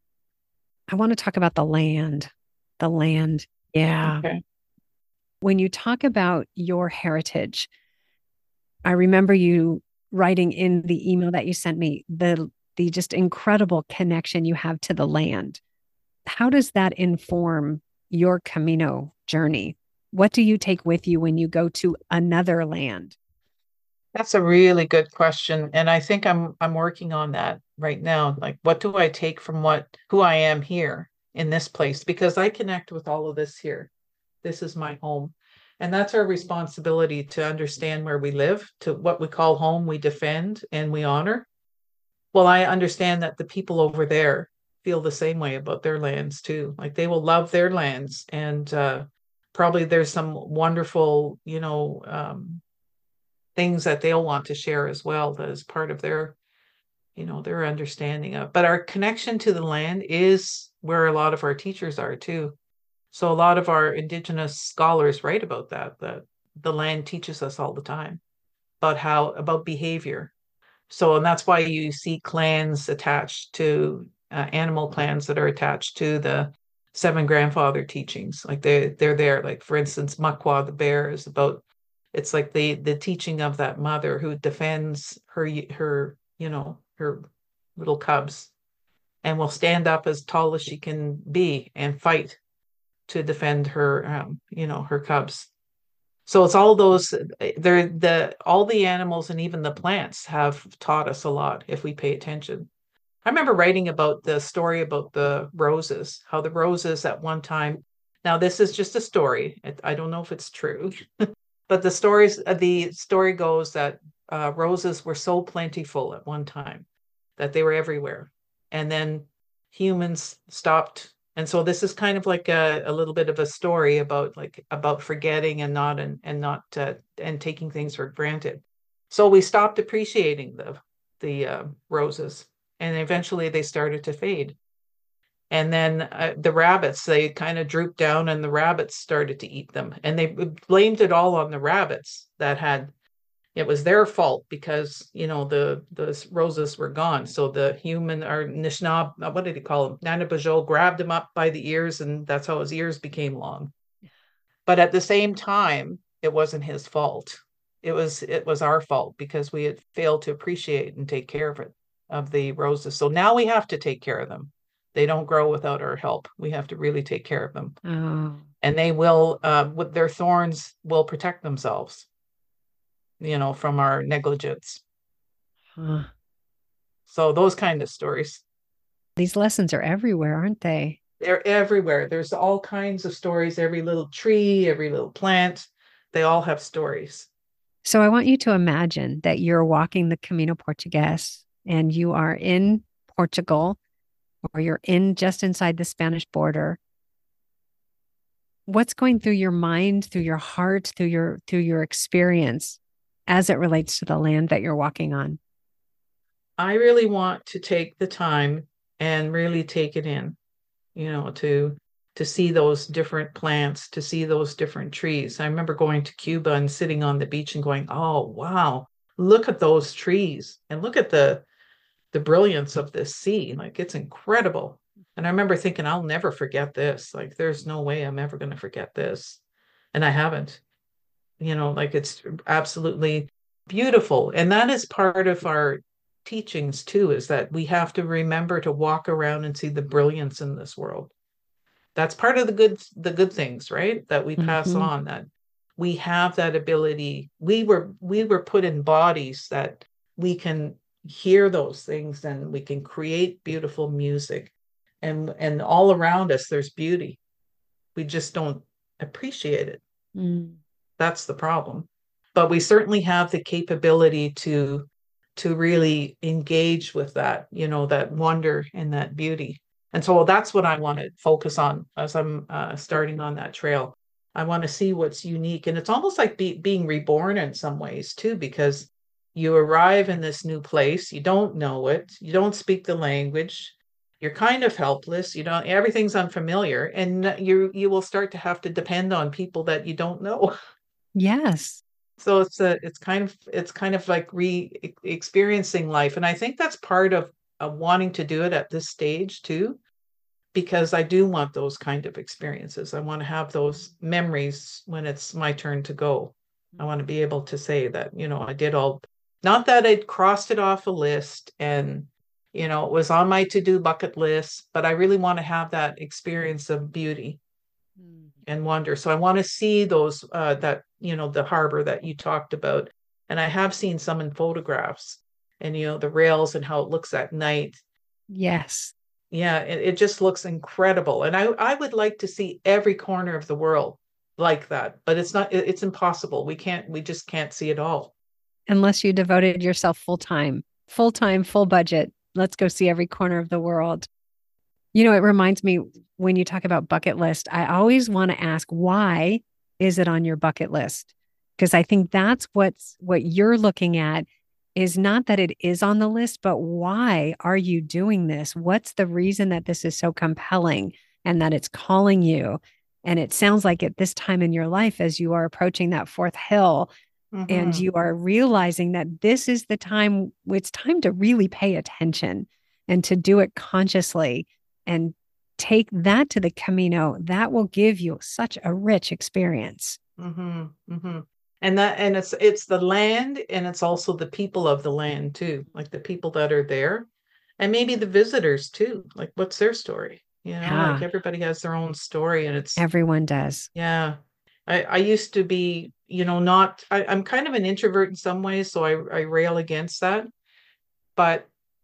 I want to talk about the land. The land. Yeah. Okay. When you talk about your heritage, I remember you writing in the email that you sent me the just incredible connection you have to the land. How does that inform your Camino journey? What do you take with you when you go to another land? That's a really good question. And I think I'm working on that right now. Like, what do I take from who I am here in this place? Because I connect with all of this here. This is my home. And that's our responsibility, to understand where we live, to what we call home, we defend and we honor. Well, I understand that the people over there feel the same way about their lands too. Like they will love their lands, and probably there's some wonderful, things that they'll want to share as well, that is part of their, their understanding of. But our connection to the land is where a lot of our teachers are too. So a lot of our Indigenous scholars write about that the land teaches us all the time about behavior. So, and that's why you see clans attached to animal clans that are attached to the seven grandfather teachings. Like they're there. Like for instance, Makwa the bear is about. It's like the teaching of that mother who defends her little cubs, and will stand up as tall as she can be and fight to defend her cubs. So it's all those, all the animals and even the plants have taught us a lot if we pay attention. I remember writing about the story about the roses, how the roses at one time, now this is just a story. I don't know if it's true, but the story goes that roses were so plentiful at one time that they were everywhere. And then humans stopped. And so this is kind of like a little bit of a story about forgetting and not taking things for granted. So we stopped appreciating the roses, and eventually they started to fade. And then the rabbits, they kind of drooped down, and the rabbits started to eat them. And they blamed it all on the rabbits it was their fault because the roses were gone. So the human or Nishnab, what did he call him? Nanabajo grabbed him up by the ears, and that's how his ears became long. But at the same time, it wasn't his fault. It was our fault because we had failed to appreciate and take care of the roses. So now we have to take care of them. They don't grow without our help. We have to really take care of them. Oh. And they will, with their thorns, will protect themselves, from our negligence. Huh. So those kind of stories. These lessons are everywhere, aren't they? They're everywhere. There's all kinds of stories. Every little tree, every little plant, they all have stories. So I want you to imagine that you're walking the Camino Portugues and you are in Portugal, or you're just inside the Spanish border. What's going through your mind, through your heart, through your experience as it relates to the land that you're walking on? I really want to take the time and really take it in, to see those different plants, to see those different trees. I remember going to Cuba and sitting on the beach and going, oh, wow, look at those trees and look at the brilliance of this sea. Like it's incredible. And I remember thinking, I'll never forget this. Like there's no way I'm ever going to forget this. And I haven't, like it's absolutely beautiful. And that is part of our teachings too, is that we have to remember to walk around and see the brilliance in this world. That's part of the good things, right? That we pass on, that we have that ability. We were put in bodies that we can hear those things, and we can create beautiful music, and all around us there's beauty. We just don't appreciate it. That's the problem. But we certainly have the capability to really engage with that, that wonder and that beauty. And so that's what I want to focus on as I'm starting on that trail. I want to see what's unique. And it's almost like being reborn in some ways too, because you arrive in this new place, you don't know it, you don't speak the language, you're kind of helpless, everything's unfamiliar, and you will start to have to depend on people that you don't know. Yes. So it's kind of like experiencing life. And I think that's part of wanting to do it at this stage too, because I do want those kind of experiences. I want to have those memories when it's my turn to go. I want to be able to say that, I did all, not that I'd crossed it off a list and, it was on my to-do bucket list, but I really want to have that experience of beauty and wonder. So I want to see those, the harbor that you talked about. And I have seen some in photographs, and, the rails and how it looks at night. Yes. Yeah, it just looks incredible. And I would like to see every corner of the world like that, but it's not, it's impossible. We just can't see it all. Unless you devoted yourself full time, full budget. Let's go see every corner of the world. You know, it reminds me when you talk about bucket list, I always want to ask, why is it on your bucket list? Because I think that's what you're looking at is not that it is on the list, but why are you doing this? What's the reason that this is so compelling and that it's calling you? And it sounds like at this time in your life, as you are approaching that fourth hill, and Hmm. you are realizing that this is the time, it's time to really pay attention and to do it consciously and take that to the Camino. That will give you such a rich experience. Hmm. Hmm. And it's the land, and it's also the people of the land too, like the people that are there, and maybe the visitors too. Like, what's their story? Like Yeah, everybody has their own story, and it's everyone does. yeah. I used to be, not, I'm kind of an introvert in some ways, so I rail against that. But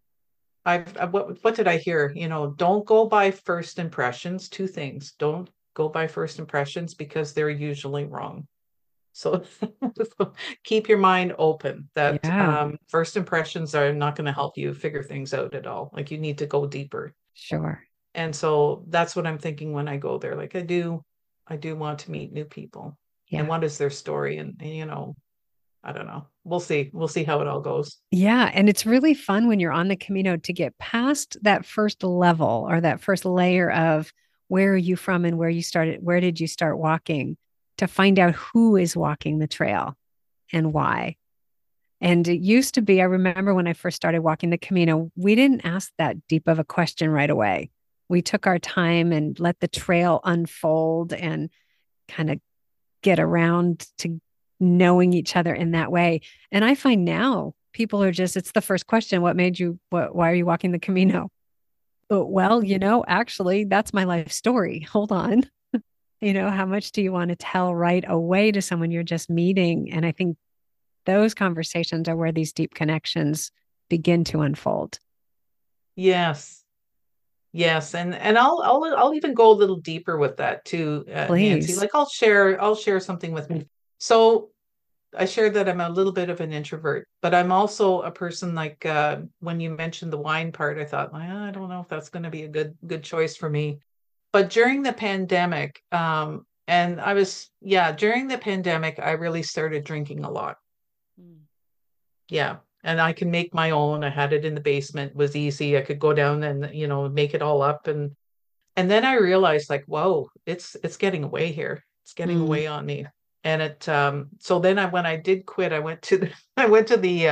what did I hear? Don't go by first impressions. Two things. Don't go by first impressions because they're usually wrong. So keep your mind open that Yeah, first impressions are not going to help you figure things out at all. Like, you need to go deeper. sure. And so that's what I'm thinking when I go there. Like, I do want to meet new people. And Yeah. what is their story? And I don't know. We'll see. We'll see how it all goes. Yeah. And it's really fun when you're on the Camino to get past that first level or that first layer of where are you from and where you started, where did you start walking, to find out who is walking the trail and why. And it used to be, I remember when I first started walking the Camino, we didn't ask that deep of a question right away. We took our time and let the trail unfold and kind of get around to knowing each other in that way. And I find now people are just, it's the first question, why are you walking the Camino? Oh, well, actually, that's my life story. Hold on. How much do you want to tell right away to someone you're just meeting? And I think those conversations are where these deep connections begin to unfold. Yes. Yes, and I'll even go a little deeper with that too, Nancy. Please. Like, I'll share something with me. So I shared that I'm a little bit of an introvert, but I'm also a person, like, when you mentioned the wine part, I thought, well, I don't know if that's going to be a good choice for me. But during the pandemic, and during the pandemic, I really started drinking a lot. Mm. Yeah. And I can make my own. I had it in the basement, it was easy. I could go down and, make it all up. And then I realized, like, whoa, it's getting away here. It's getting Mm. away on me. And so then when I did quit, I went to the I went to the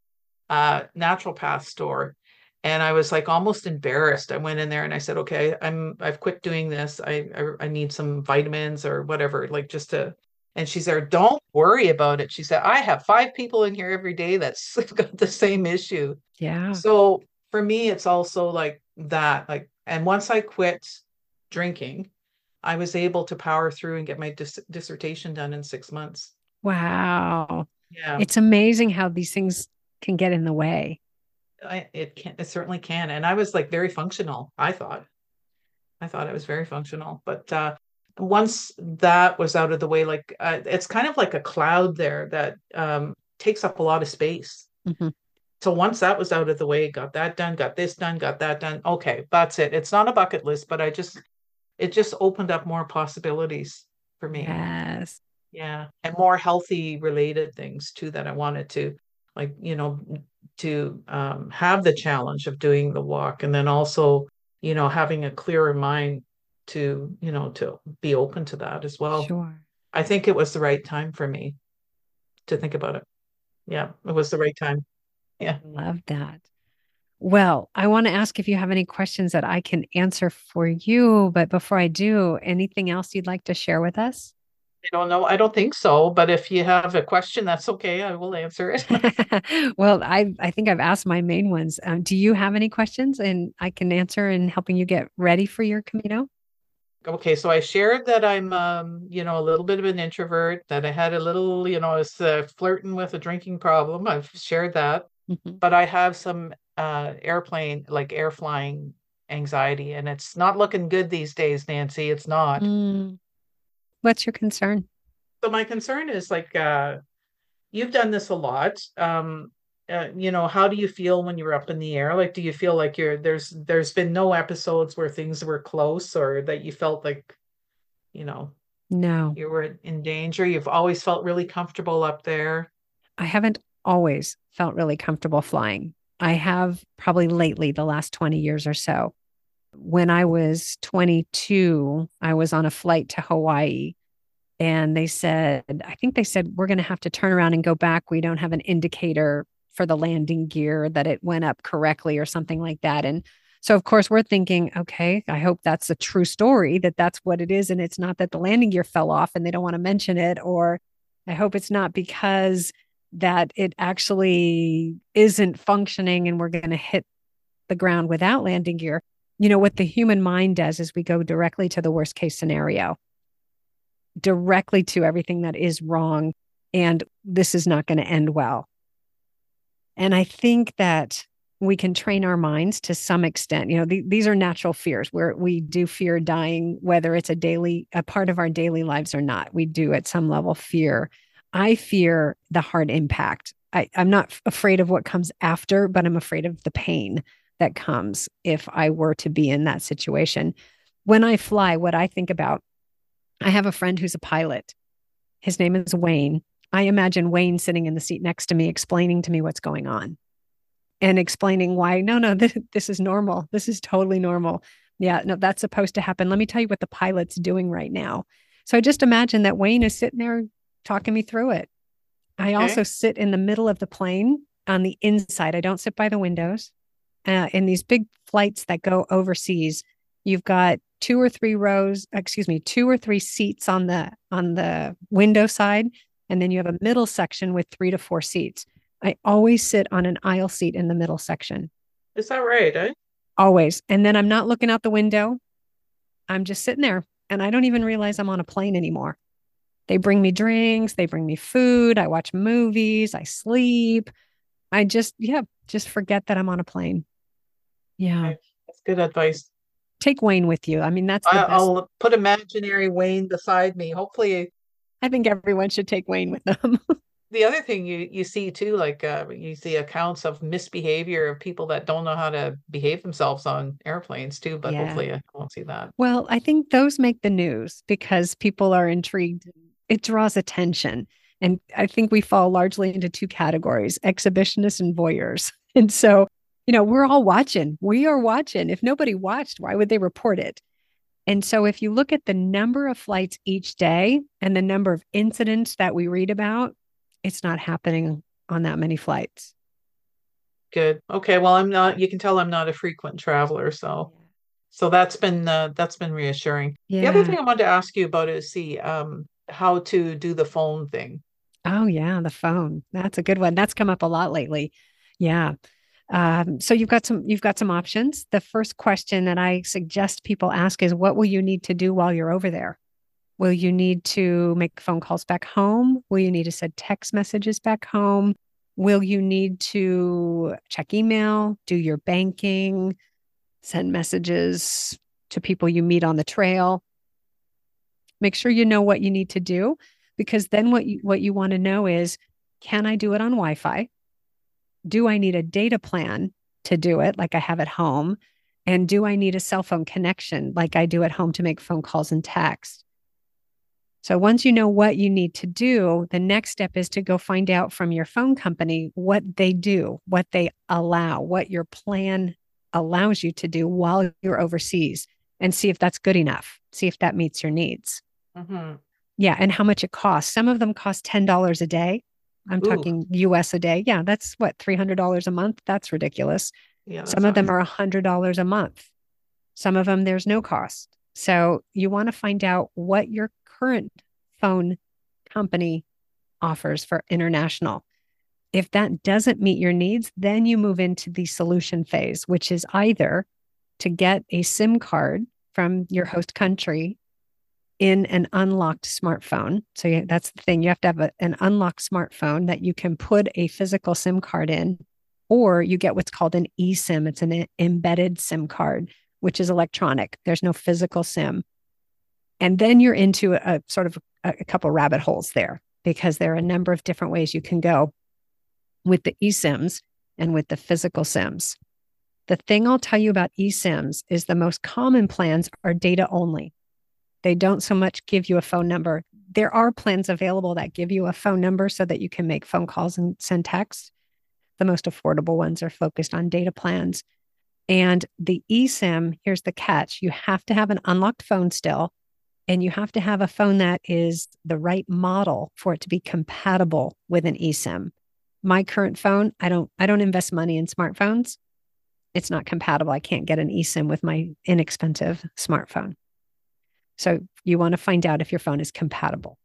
naturopath store, and I was like almost embarrassed. I went in there and I said, okay, I've quit doing this. I need some vitamins or whatever, like, just to, and she said, don't worry about it. She said, I have 5 people in here every day that's got the same issue. Yeah. So for me, it's also like that. Like, and once I quit drinking, I was able to power through and get my dissertation done in 6 months. Wow. Yeah, It's amazing how these things can get in the way. it certainly can. And I was like very functional. I thought I was very functional, but once that was out of the way, like, it's kind of like a cloud there that takes up a lot of space. Mhm. So once that was out of the way, got that done, got this done, got that done. Okay, that's it. It's not a bucket list, but it just opened up more possibilities for me. Yes. Yeah. And more healthy related things too that I wanted to, like, to have the challenge of doing the walk, and then also, having a clearer mind to be open to that as well. Sure. I think it was the right time for me to think about it. Yeah, it was the right time. Yeah. Love that. Well, I want to ask if you have any questions that I can answer for you. But before I do, anything else you'd like to share with us? I don't know. I don't think so. But if you have a question, that's okay. I will answer it. Well, I think I've asked my main ones. Do you have any questions and I can answer in helping you get ready for your Camino? Okay, so I shared that I'm, a little bit of an introvert, that I had a little, I was flirting with a drinking problem. I've shared that, Mhm. but I have some air flying anxiety, and it's not looking good these days, Nancy. It's not. Mm. What's your concern? So my concern is like, you've done this a lot. How do you feel when you're up in the air? Like, do you feel like there's been no episodes where things were close or that you felt like, you know, No, you were in danger? You've always felt really comfortable up there. I haven't always felt really comfortable flying. I have probably lately, the last 20 years or so. When I was 22, I was on a flight to Hawaii. And they said, I think they said, we're going to have to turn around and go back. We don't have an indicator for the landing gear that it went up correctly or something like that. And so, of course, we're thinking, okay, I hope that's a true story, that that's what it is. And it's not that the landing gear fell off and they don't want to mention it. Or I hope it's not because that it actually isn't functioning and we're going to hit the ground without landing gear. You know, what the human mind does is we go directly to the worst case scenario, directly to everything that is wrong. And this is not going to end well. And I think that we can train our minds to some extent. You know, these are natural fears where we do fear dying, whether it's a part of our daily lives or not. We do at some level fear. I fear the hard impact. I'm not afraid of what comes after, but I'm afraid of the pain that comes if I were to be in that situation. When I fly, what I think about, I have a friend who's a pilot. His name is Wayne. I imagine Wayne sitting in the seat next to me, explaining to me what's going on and explaining why, no, this is normal. This is totally normal. Yeah, no, that's supposed to happen. Let me tell you what the pilot's doing right now. So I just imagine that Wayne is sitting there talking me through it. I Okay. also sit in the middle of the plane on the inside. I don't sit by the windows. In these big flights that go overseas, you've got two or three seats on the window side, and then you have a middle section with 3 to 4 seats. I always sit on an aisle seat in the middle section, Is that right, eh? always. And then I'm not looking out the window. I'm just sitting there, and I don't even realize I'm on a plane anymore. They bring me drinks, they bring me food, I watch movies, I sleep. I just, yeah, just forget that I'm on a plane. Yeah. Okay. That's good advice. Take Wayne with you. I mean, that's the I, best. I'll put imaginary Wayne beside me. Hopefully, I think everyone should take Wayne with them. the other thing you see too, like you see accounts of misbehavior of people that don't know how to behave themselves on airplanes too, but Yeah. hopefully I won't see that. Well, I think those make the news because people are intrigued. It draws attention. And I think we fall largely into two categories, exhibitionists and voyeurs. And so, we're all watching. We are watching. If nobody watched, why would they report it? And so, if you look at the number of flights each day and the number of incidents that we read about, it's not happening on that many flights. Good. Okay. Well, you can tell I'm not a frequent traveler, so that's been reassuring. The other Yeah. thing I wanted to ask you about is how to do the phone thing. Oh, yeah. The phone. That's a good one. That's come up a lot lately. Yeah. So you've got some options. The first question that I suggest people ask is, what will you need to do while you're over there? Will you need to make phone calls back home? Will you need to send text messages back home? Will you need to check email, do your banking, send messages to people you meet on the trail? Make sure you know what you need to do, because then what you want to know is, can I do it on Wi-Fi? Do I need a data plan to do it like I have at home? And do I need a cell phone connection like I do at home to make phone calls and text? So once you know what you need to do, the next step is to go find out from your phone company what they do, what they allow, what your plan allows you to do while you're overseas, and see if that's good enough. See if that meets your needs. Hmm. Yeah. And how much it costs. Some of them cost $10 a day. I'm Ooh, talking US a day. Yeah. That's what, $300 a month. That's ridiculous. yeah, Some that's of them awesome. are $100 a month. Some of them, there's no cost. So you want to find out what your current phone company offers for international. If that doesn't meet your needs, then you move into the solution phase, which is either to get a SIM card from your host country in an unlocked smartphone. So that's the thing. You have to have an unlocked smartphone that you can put a physical SIM card in, or you get what's called an eSIM. It's an embedded SIM card, which is electronic. There's no physical SIM. And then you're into a sort of a couple rabbit holes there, because there are a number of different ways you can go with the eSIMs and with the physical SIMs. The thing I'll tell you about eSIMs is the most common plans are data only. They don't so much give you a phone number. There are plans available that give you a phone number so that you can make phone calls and send text. The most affordable ones are focused on data plans. And the eSIM, here's the catch: you have to have an unlocked phone still, and you have to have a phone that is the right model for it to be compatible with an eSIM. My current phone, I don't invest money in smartphones. It's not compatible. I can't get an eSIM with my inexpensive smartphone. So you want to find out if your phone is compatible.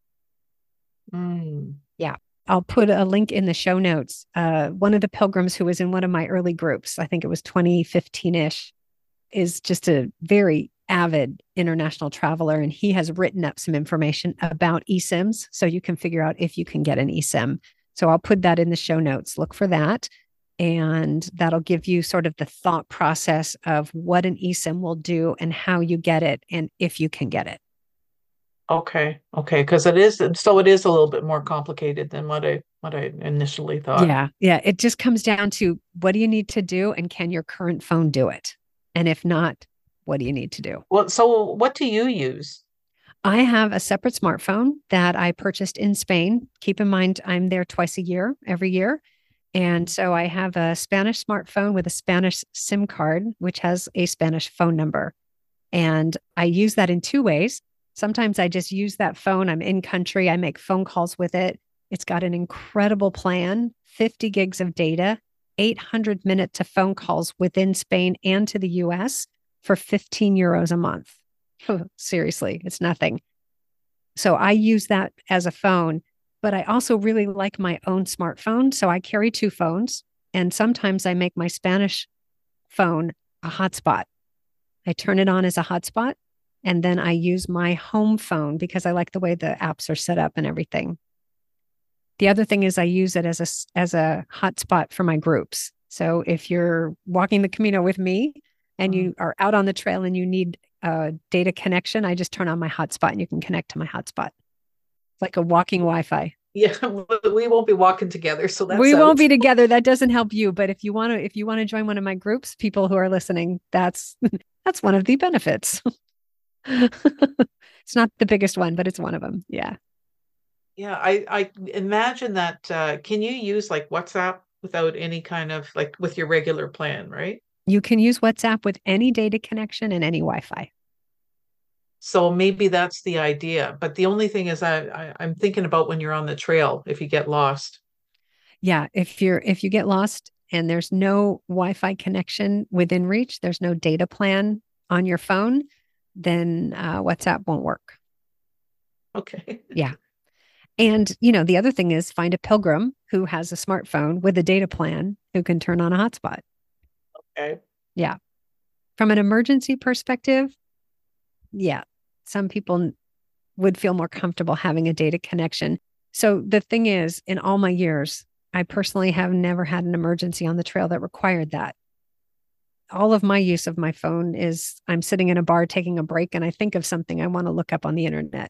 Mm. Yeah. I'll put a link in the show notes. One of the pilgrims who was in one of my early groups, I think it was 2015-ish, is just a very avid international traveler. And he has written up some information about eSIMs, so you can figure out if you can get an eSIM. So I'll put that in the show notes. Look for that. And that'll give you sort of the thought process of what an eSIM will do and how you get it and if you can get it. Okay. Okay. Because it is a little bit more complicated than what I initially thought. Yeah. Yeah. It just comes down to, what do you need to do, and can your current phone do it? And if not, what do you need to do? Well, so what do you use? I have a separate smartphone that I purchased in Spain. Keep in mind, I'm there twice a year, every year. And so I have a Spanish smartphone with a Spanish SIM card, which has a Spanish phone number. And I use that in two ways. Sometimes I just use that phone. I'm in country. I make phone calls with it. It's got an incredible plan, 50 gigs of data, 800 minute to phone calls within Spain and to the US for 15 euros a month. Seriously, it's nothing. So I use that as a phone, but I also really like my own smartphone. So I carry two phones, and sometimes I make my Spanish phone a hotspot. I turn it on as a hotspot, and then I use my home phone because I like the way the apps are set up and everything. The other thing is I use it as a hotspot for my groups. So if you're walking the Camino with me and you are out on the trail and you need a data connection, I just turn on my hotspot and you can connect to my hotspot. It's like a walking Wi-Fi. Yeah, we won't be walking together, so that's We won't out. be together. That doesn't help you. But if you want to join one of my groups, people who are listening, that's that's one of the benefits. It's not the biggest one, but it's one of them. Yeah. Yeah, I imagine that can you use like WhatsApp without any kind of like with your regular plan, right? You can use WhatsApp with any data connection and any Wi-Fi. So maybe that's the idea. But the only thing is I'm thinking about when you're on the trail, if you get lost. Yeah. If you get lost and there's no Wi-Fi connection within reach, there's no data plan on your phone, then WhatsApp won't work. Okay. Yeah. And, the other thing is, find a pilgrim who has a smartphone with a data plan who can turn on a hotspot. Okay. Yeah. From an emergency perspective, yeah, some people would feel more comfortable having a data connection. So the thing is, in all my years, I personally have never had an emergency on the trail that required that. All of my use of my phone is I'm sitting in a bar taking a break and I think of something I want to look up on the internet.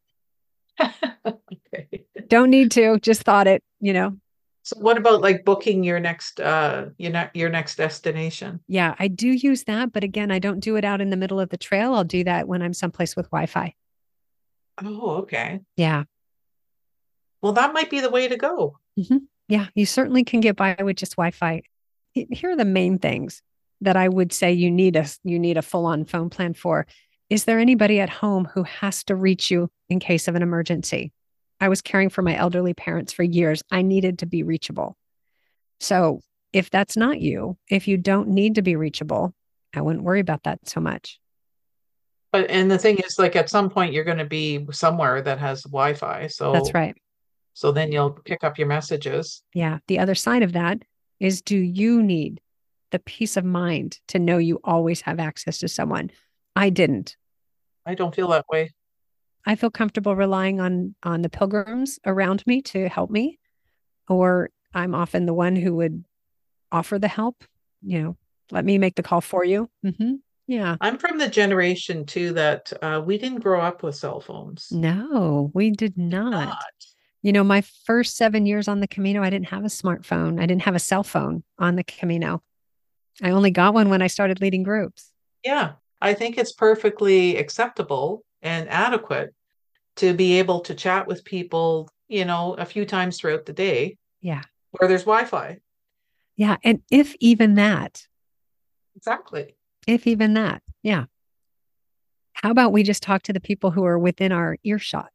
Okay. Don't need to, just thought it. So what about like booking your next your next destination? Yeah, I do use that. But again, I don't do it out in the middle of the trail. I'll do that when I'm someplace with Wi-Fi. Oh, okay. Yeah. Well, that might be the way to go. Hmm. Yeah, you certainly can get by with just Wi-Fi. Here are the main things that I would say you need a full-on phone plan for. Is there anybody at home who has to reach you in case of an emergency? I was caring for my elderly parents for years. I needed to be reachable. So if that's not you, if you don't need to be reachable, I wouldn't worry about that so much. But and the thing is, like at some point you're going to be somewhere that has Wi-Fi, That's right. so then you'll pick up your messages. Yeah. The other side of that is, do you need the peace of mind to know you always have access to someone? I didn't. I don't feel that way. I feel comfortable relying on the pilgrims around me to help me, or I'm often the one who would offer the help. Let me make the call for you. Yeah. I'm from the generation too that we didn't grow up with cell phones. No, we did not. Not. My first 7 years on the Camino, I didn't have a smartphone. I didn't have a cell phone on the Camino. I only got one when I started leading groups. Yeah, I think it's perfectly acceptable and adequate to be able to chat with people, a few times throughout the day Yeah. where there's Wi-Fi. Yeah. And if even that, Exactly. yeah. How about we just talk to the people who are within our earshot?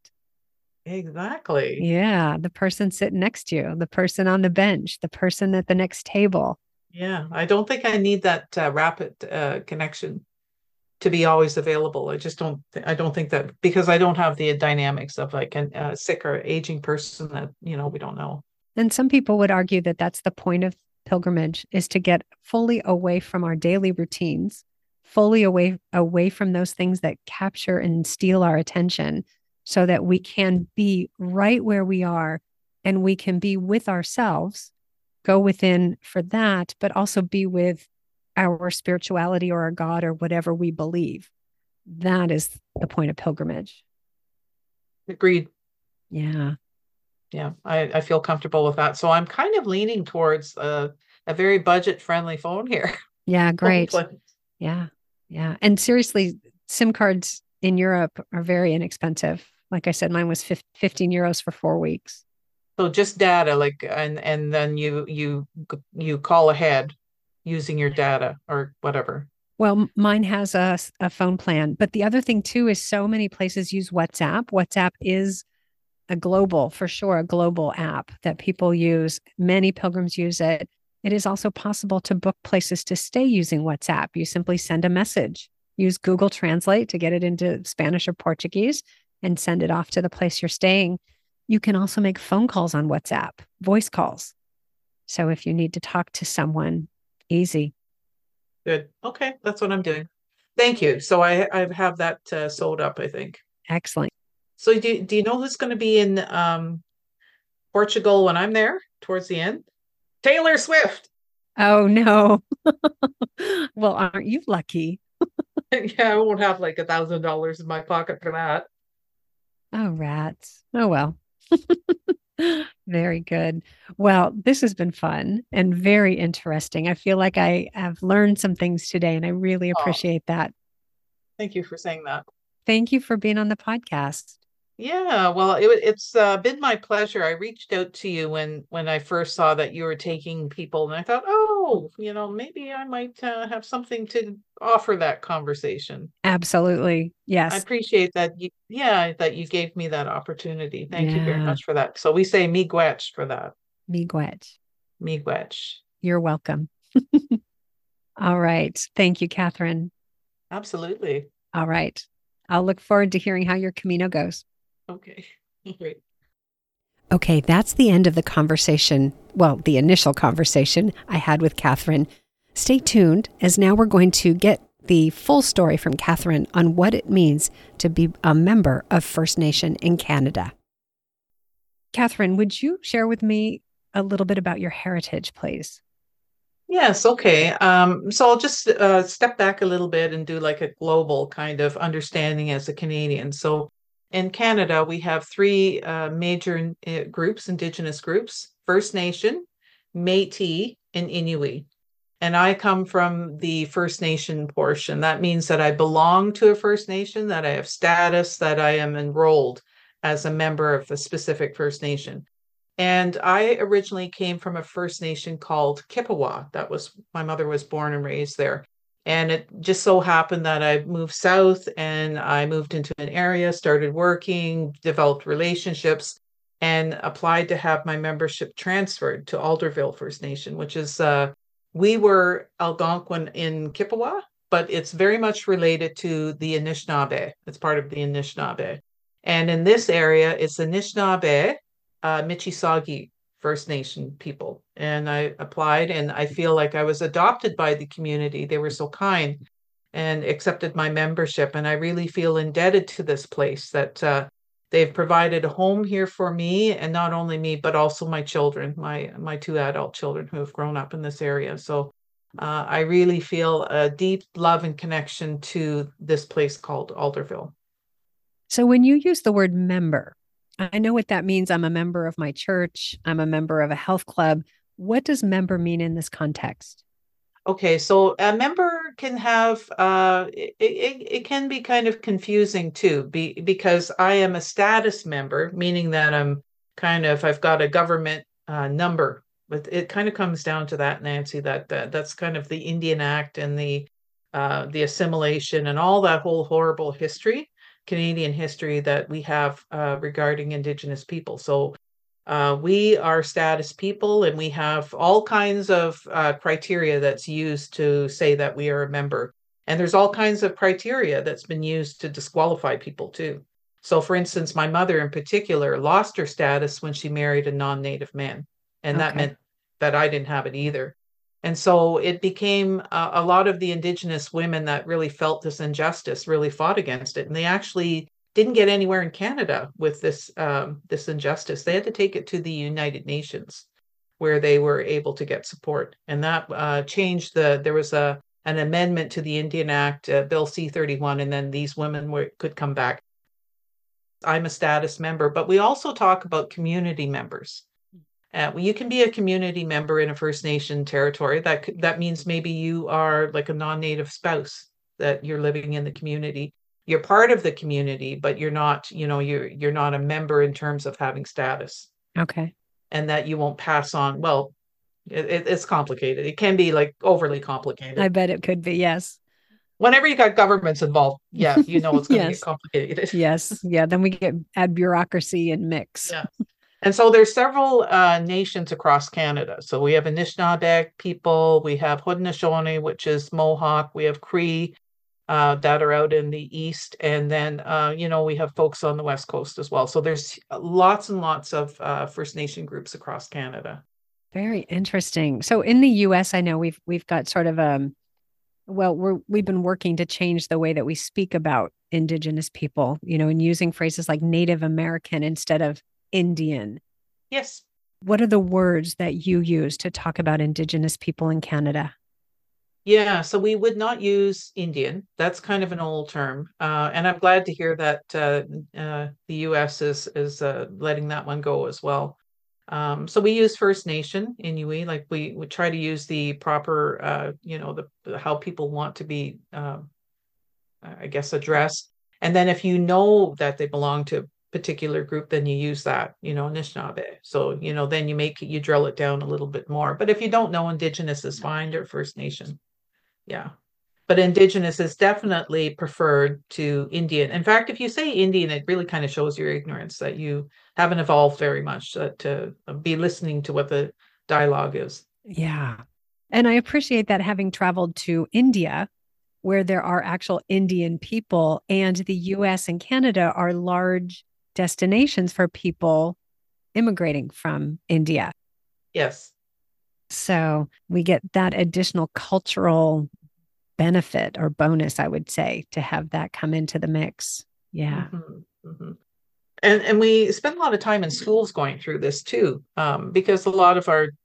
Exactly. Yeah. The person sitting next to you, the person on the bench, the person at the next table. Yeah, I don't think I need that rapid connection to be always available. I don't think that because I don't have the dynamics of like a sick or aging person that, we don't know. And some people would argue that that's the point of pilgrimage is to get fully away from our daily routines, fully away from those things that capture and steal our attention so that we can be right where we are and we can be with ourselves, go within for that, but also be with our spirituality or our God or whatever we believe. That is the point of pilgrimage. Agreed. Yeah. Yeah, I feel comfortable with that. So I'm kind of leaning towards a very budget friendly phone here. Yeah. Great. Hopefully. Yeah. Yeah. And seriously, SIM cards in Europe are very inexpensive. Like I said, mine was 15 euros for 4 weeks. So just data, like, and then you call ahead using your data or whatever. Well, mine has a phone plan. But the other thing, too, is so many places use WhatsApp. WhatsApp is for sure, a global app that people use. Many pilgrims use it. It is also possible to book places to stay using WhatsApp. You simply send a message, use Google Translate to get it into Spanish or Portuguese, and send it off to the place you're staying. You can also make phone calls on WhatsApp, voice calls. So if you need to talk to someone, easy. Good. Okay, that's what I'm doing. Thank you. So I have that sewed up, I think. Excellent. So do you know who's going to be in Portugal when I'm there towards the end? Taylor Swift. Oh, no. Well, aren't you lucky? Yeah, I won't have like $1,000 in my pocket for that. Oh, rats. Oh, well. Very good. Well, this has been fun and very interesting. I feel like I have learned some things today, and I really Oh, appreciate that. thank you for saying that. Thank you for being on the podcast. Yeah, well, it's been my pleasure. I reached out to you when I first saw that you were taking people, and I thought, oh, maybe I might have something to offer that conversation. Absolutely. I Yes. appreciate that you gave me that opportunity. Thank you very Yeah. much for that. So we say miigwech for that. Miigwech. Miigwech. You're welcome. All right. Thank you, Catherine. Absolutely. All right. I'll look forward to hearing how your Camino goes. Okay. Great. Okay, that's the end of the conversation. Well, the initial conversation I had with Catherine. Stay tuned, as now we're going to get the full story from Catherine on what it means to be a member of First Nation in Canada. Catherine, would you share with me a little bit about your heritage, please? Yes, okay. So I'll just step back a little bit and do like a global kind of understanding as a Canadian. So in Canada, we have three major groups, Indigenous groups: First Nation, Métis, and Inuit. And I come from the First Nation portion. That means that I belong to a First Nation, that I have status, that I am enrolled as a member of a specific First Nation. And I originally came from a First Nation called Kippawa. That was my mother was born and raised there. And it just so happened that I moved south and I moved into an area, started working, developed relationships, and applied to have my membership transferred to Alderville First Nation, which is we were Algonquin in Kippawa, but it's very much related to the Anishinaabe. It's part of the Anishinaabe. And in this area, it's Anishinaabe, Michisagi First Nation people. And I applied, and I feel like I was adopted by the community. They were so kind and accepted my membership. And I really feel indebted to this place that they've provided a home here for me, and not only me, but also my children, my two adult children who have grown up in this area. So I really feel a deep love and connection to this place called Alderville. So when you use the word member, I know what that means. I'm a member of my church. I'm a member of a health club. What does member mean in this context? Okay, so a member can have it can be kind of confusing too, because I am a status member, meaning that I've got a government number. But it kind of comes down to that, Nancy, that's kind of the Indian Act and the assimilation and all that whole horrible history, Canadian history that we have regarding Indigenous people. So we are status people, and we have all kinds of criteria that's used to say that we are a member. And there's all kinds of criteria that's been used to disqualify people too. So, for instance, my mother in particular lost her status when she married a non-native man, and that Okay. meant that I didn't have it either. And so it became a lot of the Indigenous women that really felt this injustice really fought against it, and they actually didn't get anywhere in Canada with this injustice. They had to take it to the United Nations, where they were able to get support, and that changed There was an amendment to the Indian Act, Bill C-31, and then these women could come back. I'm a status member, but we also talk about community members. You can be a community member in a First Nation territory. That means maybe you are like a non-native spouse, that you're living in the community. You're part of the community, but you're not, you're not a member in terms of having status, Okay. and that you won't pass on. Well, it's complicated. It can be like overly I complicated. bet it could be. Yes. Whenever you got governments involved, yeah, it's going to get Yes. complicated. Yes. Yeah. Then we get add bureaucracy and mix. Yeah. And so there's several nations across Canada. So we have Anishinaabe people, we have Haudenosaunee, which is Mohawk, we have Cree that are out in the east, and then we have folks on the west coast as well. So there's lots and lots of First Nation groups across Canada. Very interesting. So in the US, I know we've got sort of we've been working to change the way that we speak about Indigenous people, and using phrases like Native American instead of Indian. Yes. What are the words that you use to talk about Indigenous people in Canada? Yeah, so we would not use Indian. That's kind of an old term, and I'm glad to hear that the U.S. is letting that one go as well. So we use First Nation, Inuit, like we try to use the proper, how people want to be, I guess, addressed. And then if you know that they belong to a particular group, then you use that, Anishinaabe. So, then you drill it down a little bit more. But if you don't know, Indigenous is fine, or First Nation. Yeah. But Indigenous is definitely preferred to Indian. In fact, if you say Indian, it really kind of shows your ignorance, that you haven't evolved very much to be listening to what the dialogue is. Yeah. And I appreciate that, having traveled to India, where there are actual Indian people, and the US and Canada are large destinations for people immigrating from India. Yes. So we get that additional cultural benefit or bonus, I would say, to have that come into the mix. Yeah. Mhm, mhm. And we spend a lot of time in schools going through this too, because a lot of our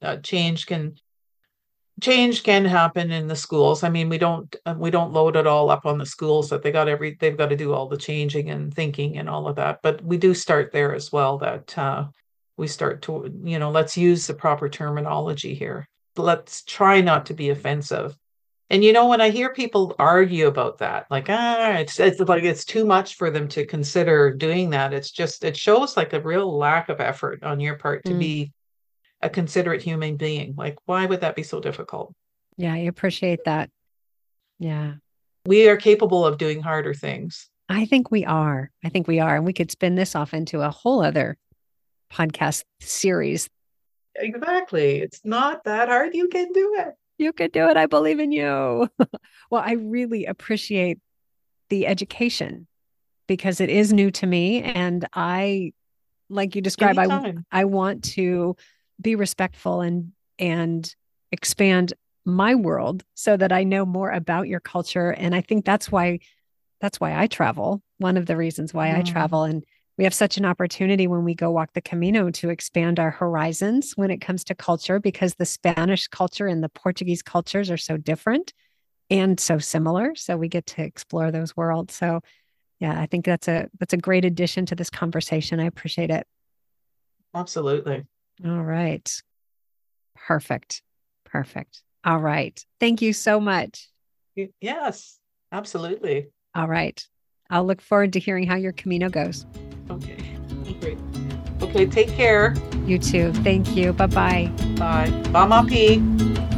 change can happen in the schools. I mean, we don't load it all up on the schools, that they've got to do all the changing and thinking and all of that. But we do start there as well, that we start to, let's use the proper terminology here. Let's try not to be offensive. And when I hear people argue about that, like, it's like it's too much for them to consider doing that. It shows like a real lack of effort on your part to Mm. be a considerate human being. Like, why would that be so difficult? Yeah, I appreciate that. Yeah. We are capable of doing harder things. I think we are. I think we are. And we could spin this off into a whole other podcast series. Exactly. It's not that hard. You can do it. You could do it. I believe in you. Well, I really appreciate the education, because it is new to me. And like you describe, Anytime. I want to be respectful and expand my world so that I know more about your culture. And I think that's why I travel. One of the reasons why I travel, Mm. and We have such an opportunity when we go walk the Camino to expand our horizons when it comes to culture, because the Spanish culture and the Portuguese cultures are so different and so similar. So we get to explore those worlds. So yeah, I think that's a great addition to this conversation. I appreciate it. Absolutely. All right. Perfect. Perfect. All right. Thank you so much. Yes, absolutely. All right. I'll look forward to hearing how your Camino goes. Okay, great. Okay, take care. You too. Thank you. Bye bye. Bye. Bye, Mapi.